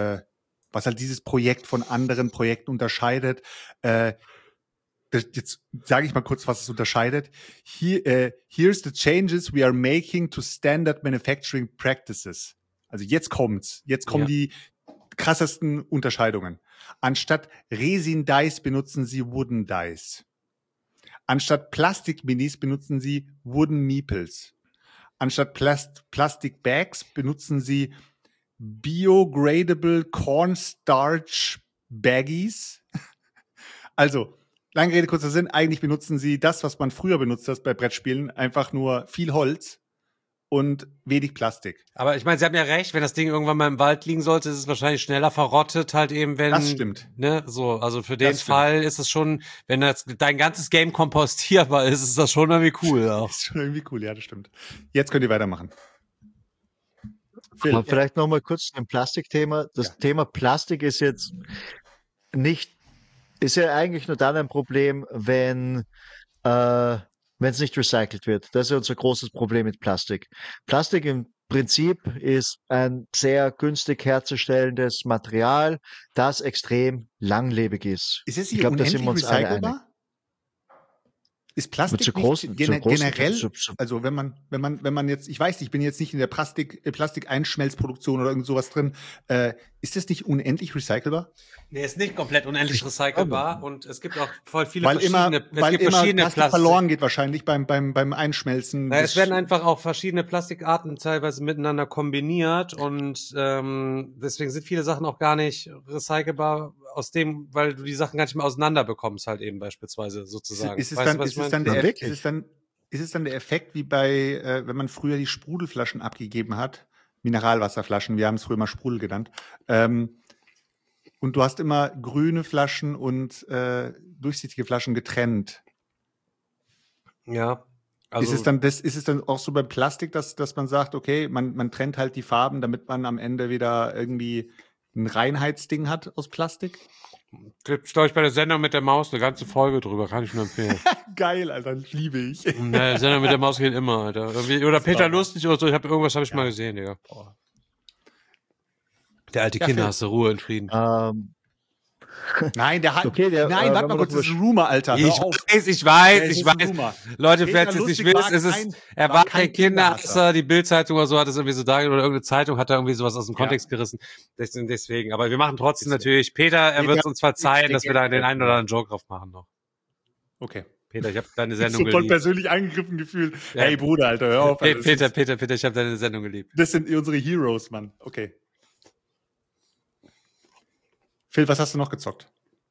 Projekt von anderen Projekten unterscheidet. Jetzt sage ich mal kurz, was es unterscheidet. Here's the changes we are making to standard manufacturing practices. Also jetzt kommt's. Jetzt kommen die krassesten Unterscheidungen. Anstatt Resin-Dice benutzen sie Wooden Dice. Anstatt Plastik-Minis benutzen sie Wooden Meeples. Anstatt Plastic-Bags benutzen sie Biogradable Cornstarch Baggies. Also, lange Rede, kurzer Sinn, eigentlich benutzen sie das, was man früher benutzt hat bei Brettspielen, einfach nur viel Holz und wenig Plastik. Aber ich meine, Sie haben ja recht, wenn das Ding irgendwann mal im Wald liegen sollte, ist es wahrscheinlich schneller verrottet, halt eben, wenn... Das stimmt. Ne, so, also für den Fall ist es schon, wenn dein ganzes Game kompostierbar ist, ist das schon irgendwie cool auch. Das ist schon irgendwie cool, ja, das stimmt. Jetzt könnt ihr weitermachen. Phil, vielleicht noch mal kurz zum Plastikthema. Das Thema Plastik ist jetzt ist ja eigentlich nur dann ein Problem, wenn es nicht recycelt wird. Das ist ja unser großes Problem mit Plastik. Plastik im Prinzip ist ein sehr günstig herzustellendes Material, das extrem langlebig ist. Ist es Ich hier glaube, da sind unendlich wir uns alle einig. recycelbar? Ist Mit Plastik so nicht großen, generell, so, also wenn man jetzt, ich weiß nicht, ich bin jetzt nicht in der Plastikeinschmelzproduktion oder irgend sowas drin, ist das nicht unendlich recycelbar? Nee, ist nicht komplett unendlich recycelbar und es gibt auch voll viele Weil immer verschiedene Plastik verloren geht wahrscheinlich beim Einschmelzen. Na, es werden einfach auch verschiedene Plastikarten teilweise miteinander kombiniert und deswegen sind viele Sachen auch gar nicht recycelbar weil du die Sachen gar nicht mehr auseinander bekommst halt eben beispielsweise sozusagen. Ist es dann der Effekt wie bei, wenn man früher die Sprudelflaschen abgegeben hat, Mineralwasserflaschen, wir haben es früher mal Sprudel genannt, und du hast immer grüne Flaschen und durchsichtige Flaschen getrennt. Ja. Also ist es dann auch so beim Plastik, dass man sagt, okay, man trennt halt die Farben, damit man am Ende wieder irgendwie ein Reinheitsding hat aus Plastik? Gibt's, glaube ich, bei der Sendung mit der Maus eine ganze Folge drüber, kann ich nur empfehlen. Geil, Alter, liebe ich. Der Sendung mit der Maus geht immer, Alter. Oder Peter Lustig oder so, irgendwas habe ich mal gesehen, Digga. Boah. Der alte Kinder, hast du Ruhe und Frieden. Nein, warte warte mal kurz, das ist ein Rumor, Alter. Ich weiß. Leute, wer es jetzt nicht will, er war kein Kinderhasser, die Bild-Zeitung oder so hat es irgendwie so dargestellt, oder irgendeine Zeitung hat da irgendwie sowas aus dem Kontext gerissen. Deswegen. Aber wir machen trotzdem natürlich, Peter, er wird uns verzeihen, dass wir da den einen oder anderen Joke drauf machen noch. Okay. Peter, ich habe deine Sendung so voll geliebt. persönlich angegriffen gefühlt. Ja. Hey Bruder, Alter, hör auf. Peter, ich habe deine Sendung geliebt. Das sind unsere Heroes, Mann. Okay. Phil, was hast du noch gezockt?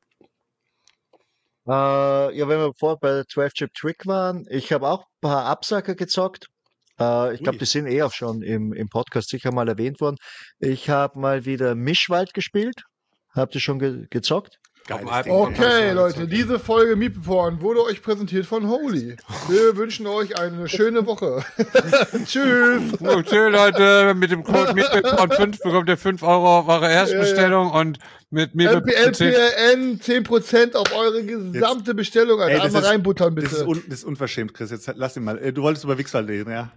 Ja, wenn wir vorher bei der 12-Chip-Trick waren, ich habe auch ein paar Absacker gezockt. Ich glaube, die sind auch schon im Podcast sicher mal erwähnt worden. Ich habe mal wieder Mischwald gespielt. Habt ihr schon gezockt? Okay, Leute, diese Folge Miepelporn wurde euch präsentiert von Holy. Wir wünschen euch eine schöne Woche. Tschüss. Tschüss, Leute. Mit dem Code Miepelporn5 bekommt ihr 5 Euro auf eure Erstbestellung und mit LPN 10% auf eure gesamte Bestellung. Alter. Einmal reinbuttern, bitte. Das ist unverschämt, Chris. Jetzt lass ihn mal. Du wolltest über Wichswald reden, ja?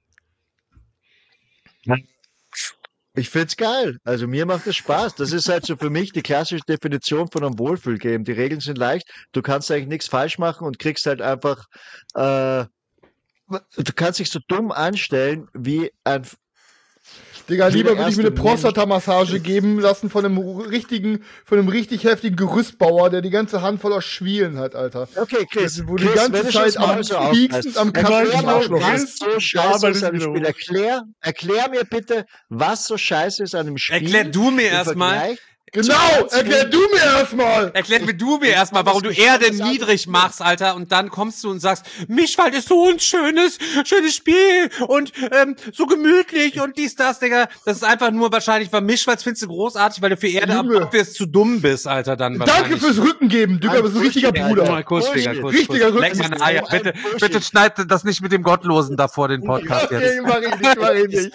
Ich find's geil. Also mir macht es Spaß. Das ist halt so für mich die klassische Definition von einem Wohlfühlgame. Die Regeln sind leicht. Du kannst eigentlich nichts falsch machen und kriegst halt einfach, du kannst dich so dumm anstellen wie ein Digga, lieber würde ich mir eine Prostata-Massage geben lassen von einem richtig heftigen Gerüstbauer, der die ganze Hand voller Schwielen hat, Alter. Okay, Chris. Wo die ganze Zeit am Pieksen, am Kacken ist. So scheiße ist an dem Spiel. Erklär mir bitte, was so scheiße ist an dem Spiel. Erklär du mir erstmal. Genau, erklär du mir erstmal, warum du Erde niedrig machst, Alter, und dann kommst du und sagst, Mischwald ist so ein schönes Spiel und so gemütlich und dies, das, Digga. Das ist einfach nur wahrscheinlich, weil Mischwald findest du großartig, weil du für Erde abwärts zu dumm bist, Alter, dann Danke fürs Rücken geben, Digga, du bist ein richtiger Bruder. Richtiger Rücken. Leck meine Eier. Bitte schneid das nicht mit dem Gottlosen da vor den Podcast jetzt. Mach ich nicht.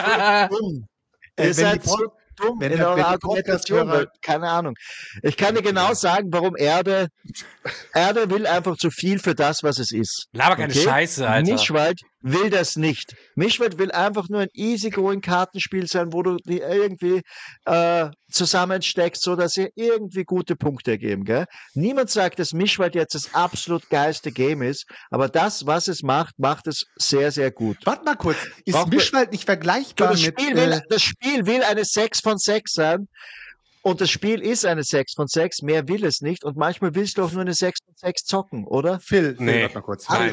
Ihr seid so dumm in eurer Argumentation, weil, keine Ahnung. Ich kann dir genau sagen, warum Erde will einfach zu viel für das, was es ist. Laber keine Scheiße, Alter. Mischwald will das nicht. Mischwald will einfach nur ein easygoing Kartenspiel sein, wo du die irgendwie zusammensteckst, so dass sie irgendwie gute Punkte ergeben, gell? Niemand sagt, dass Mischwald jetzt das absolut geilste Game ist, aber das, was es macht es sehr, sehr gut. Warte mal kurz, ist Mischwald nicht vergleichbar das Spiel will eine 6 von 6 sein. Und das Spiel ist eine 6 von 6, mehr will es nicht. Und manchmal willst du auch nur eine 6 von 6 zocken, oder? Phil, warte mal kurz. Nein.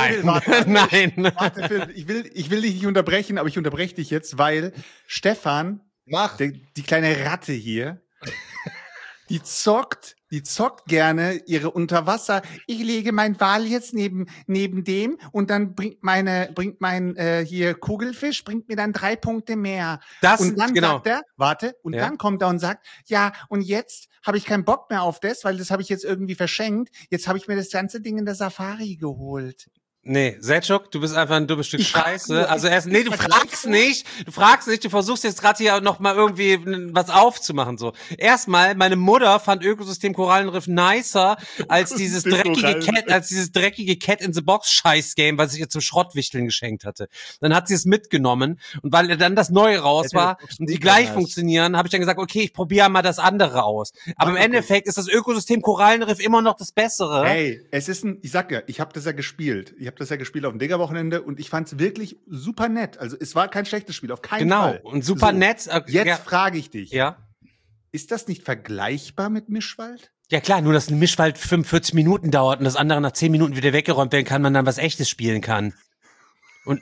Warte, Phil, ich will dich nicht unterbrechen, aber ich unterbreche dich jetzt, weil Stefan, die kleine Ratte hier, die zockt gerne ihre Unterwasser. Ich lege mein Wal jetzt neben dem und dann bringt mein hier Kugelfisch bringt mir dann 3 Punkte mehr. Und dann sagt er, dann kommt er und sagt, ja, und jetzt habe ich keinen Bock mehr auf das, weil das habe ich jetzt irgendwie verschenkt. Jetzt habe ich mir das ganze Ding in der Safari geholt. Nee, Selçuk, du bist einfach ein dummes Stück Scheiße. nur, Also du fragst nicht, du versuchst jetzt gerade hier noch mal irgendwie was aufzumachen, so. Erstmal, meine Mutter fand Ökosystem Korallenriff nicer als dieses dreckige Cat in the Box Scheiß-Game, was ich ihr zum Schrottwichteln geschenkt hatte. Dann hat sie es mitgenommen und weil dann das Neue raus war und die gleich funktionieren, habe ich dann gesagt, okay, ich probiere mal das andere aus. Aber im Endeffekt ist das Ökosystem Korallenriff immer noch das Bessere. Hey, ich sag ja, ich habe das ja gespielt. Ich habe das ja gespielt auf dem Digger-Wochenende und ich fand es wirklich super nett. Also es war kein schlechtes Spiel, auf keinen Fall. Genau, und super nett. Jetzt frage ich dich. Ja. Ist das nicht vergleichbar mit Mischwald? Ja klar, nur dass ein Mischwald 45 Minuten dauert und das andere nach 10 Minuten wieder weggeräumt werden kann, man dann was Echtes spielen kann. Und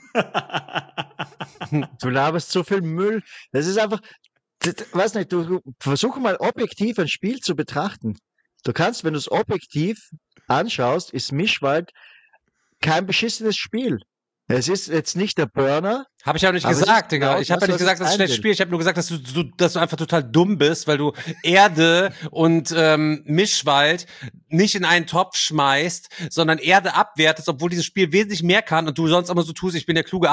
Du laberst so viel Müll. Das ist einfach, weiß nicht, du versuch mal objektiv ein Spiel zu betrachten. Du kannst, wenn du es objektiv anschaust, ist Mischwald kein beschissenes Spiel. Es ist jetzt nicht der Burner. Habe ich auch nicht aber es gesagt, ist Digga. genau Ich habe ja das, nicht gesagt, was dass es ich schlecht sein spiele. Ich habe nur gesagt, dass du einfach total dumm bist, weil du Erde und Mischwald nicht in einen Topf schmeißt, sondern Erde abwertest, obwohl dieses Spiel wesentlich mehr kann und du sonst immer so tust, ich bin der kluge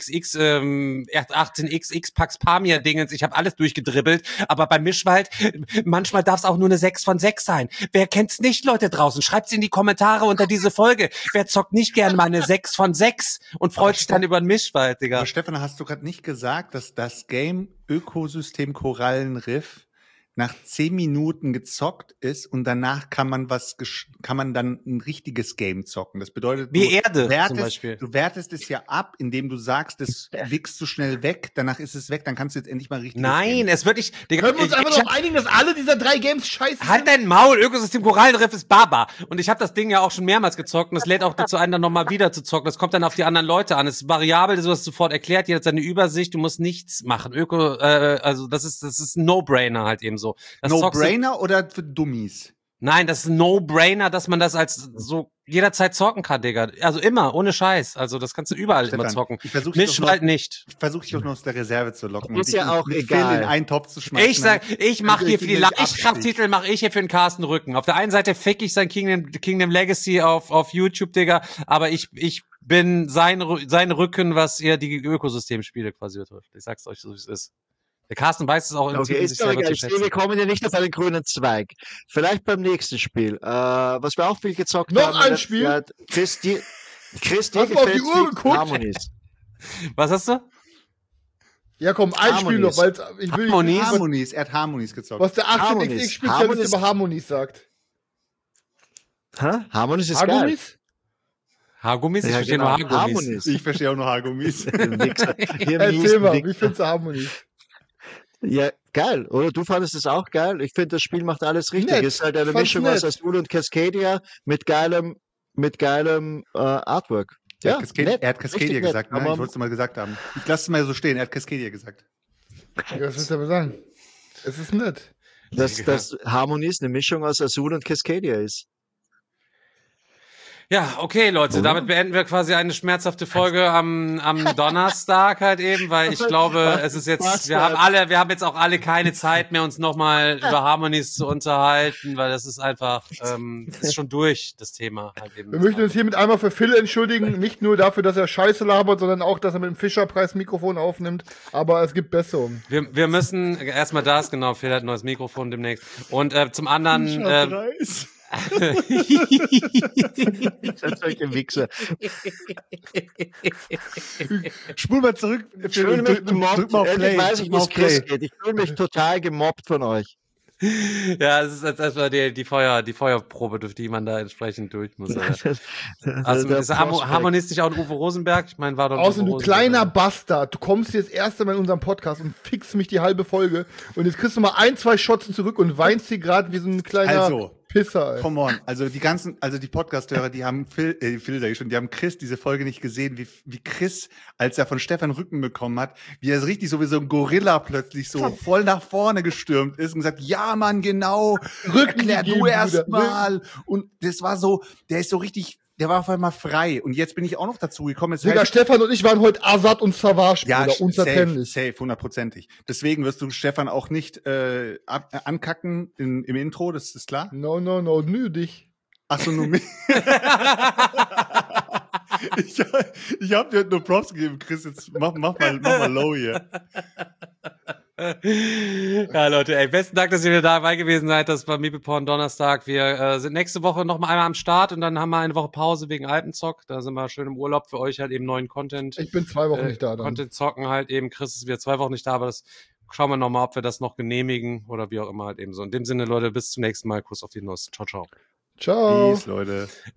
18xx Pax Pamir Dingens, ich habe alles durchgedribbelt, aber bei Mischwald manchmal darf es auch nur eine 6 von 6 sein. Wer kennt's nicht, Leute draußen? Schreibt's in die Kommentare unter diese Folge. Wer zockt nicht gerne mal eine 6 von 6 und freut sich dann über einen Mischwald, Digga? Aber Stefan, hast du gerade nicht gesagt, dass das Game Ökosystem Korallenriff nach 10 Minuten gezockt ist und danach kann man dann ein richtiges Game zocken. Das bedeutet, wie Erde zum Beispiel. Du wertest es ja ab, indem du sagst, das wickst du schnell weg, danach ist es weg, dann kannst du jetzt endlich mal richtig. Nein, es wird nicht. Digga, Können wir uns einfach darauf einigen, dass alle dieser 3 Games scheiße halt dein Maul, Ökosystem Korallenriff ist Baba. Und ich habe das Ding ja auch schon mehrmals gezockt und es lädt auch dazu ein, dann nochmal wieder zu zocken. Das kommt dann auf die anderen Leute an. Es ist variabel, du hast sofort erklärt, jeder hat seine Übersicht, du musst nichts machen. Also das ist ein No-Brainer halt eben so. No-Brainer oder für Dummies? Nein, das ist ein No-Brainer, dass man das als so jederzeit zocken kann, Digga. Also immer, ohne Scheiß. Also das kannst du überall Stefan, immer zocken. Mischwald nicht. Ich versuche dich doch noch aus der Reserve zu locken. Ist ja auch mit egal. Phil in einen Topf zu schmeißen. Ich mache hier für die Leichtkrafttitel, mache ich hier für den Carsten Rücken. Auf der einen Seite fick ich sein Kingdom Legacy auf YouTube, Digga, aber ich bin sein Rücken, was ihr die Ökosystemspiele quasi betrifft. Ich sag's euch, so wie es ist. Der Carsten weiß es auch im Okay, ist doch egal. Ich sehe, wir kommen ja nicht auf einen grünen Zweig. Vielleicht beim nächsten Spiel. Was wir auch viel gezockt haben. Noch ein Spiel? Ja, Chris, dir Hast du auf die Uhr geguckt? Harmonies. Was hast du? Ja, komm, ein Spiel noch, weil ich will nicht. Harmonies, er hat Harmonies gezockt. Was der 18xx-Spezialist über Harmonies sagt. Hä? Harmonies ist geil. Harmonies? Haargummis? Ich Ja, verstehe genau. nur Haargummis. Ich verstehe auch nur Haargummis. Erzähl mal, wie findest du Harmonies? Ja, geil, oder? Du fandest es auch geil? Ich finde, das Spiel macht alles richtig. Nett. Es ist halt eine Fand's Mischung nett. aus Azul und Cascadia mit geilem Artwork. Er Ja, hat Cascadia richtig gesagt, nett. ne? Aber Ich wollte es mal gesagt haben. Ich lasse es mal so stehen, er hat Cascadia gesagt. Ja, was willst du aber sagen? Es ist nett. dass Harmonies eine Mischung aus Azul und Cascadia ist. Ja, okay, Leute, damit beenden wir quasi eine schmerzhafte Folge am Donnerstag halt eben, weil ich glaube, es ist jetzt, wir haben jetzt auch alle keine Zeit mehr, uns nochmal über Harmonies zu unterhalten, weil das ist einfach, ist schon durch, das Thema halt eben. Wir möchten uns hiermit einmal für Phil entschuldigen, nicht nur dafür, dass er Scheiße labert, sondern auch, dass er mit dem Fischerpreis-Mikrofon aufnimmt, aber es gibt Besserung. Wir müssen, erstmal das, genau, Phil hat ein neues Mikrofon demnächst, und zum anderen, Solche Wichser. Spul mal zurück. Ich fühle mich gemobbt. Drück mal auf Play. Ich weiß nicht, wie es Chris geht. Ich fühle mich total gemobbt von euch. Ja, es ist jetzt erstmal die Feuerprobe, durch die man da entsprechend durch muss. Also ist harmonistisch auch ein Uwe Rosenberg? Ich meine, war doch Außerdem, du kleiner Bastard, du kommst hier das erste Mal in unserem Podcast und fixst mich die halbe Folge und jetzt kriegst du mal 1, 2 Shots zurück und weinst hier gerade wie so ein kleiner Pisser. Ey. Come on, also die Podcast-Hörer, die haben Phil sag ich schon, die haben Chris diese Folge nicht gesehen, wie Chris, als er von Stefan Rücken bekommen hat, wie er so richtig so wie so ein Gorilla plötzlich so voll nach vorne gestürmt ist und gesagt, ja Mann, genau, erklär du erst mal. Und das war so, der ist so richtig, der war auf einmal frei. Und jetzt bin ich auch noch dazu gekommen. Digga, Stefan und ich waren heute Azad und Savage, ja, Bruder, unzertrennlich. Safe, 100%. Deswegen wirst du Stefan auch nicht ankacken im Intro, das ist klar? No, nö, dich. Ach so, nur mich. Ich hab dir nur Props gegeben, Chris. Jetzt mach mal low hier. Ja, Leute, ey, besten Dank, dass ihr wieder dabei gewesen seid. Das war Meeple Donnerstag. Wir sind nächste Woche noch mal einmal am Start und dann haben wir eine Woche Pause wegen Alpenzock. Da sind wir schön im Urlaub für euch halt eben neuen Content. Ich bin 2 Wochen nicht da. Dann. Content zocken halt eben. Chris ist wieder 2 Wochen nicht da, aber das schauen wir noch mal, ob wir das noch genehmigen oder wie auch immer halt eben so. In dem Sinne, Leute, bis zum nächsten Mal. Kuss auf die Nuss. Ciao, ciao. Ciao. Peace, Leute.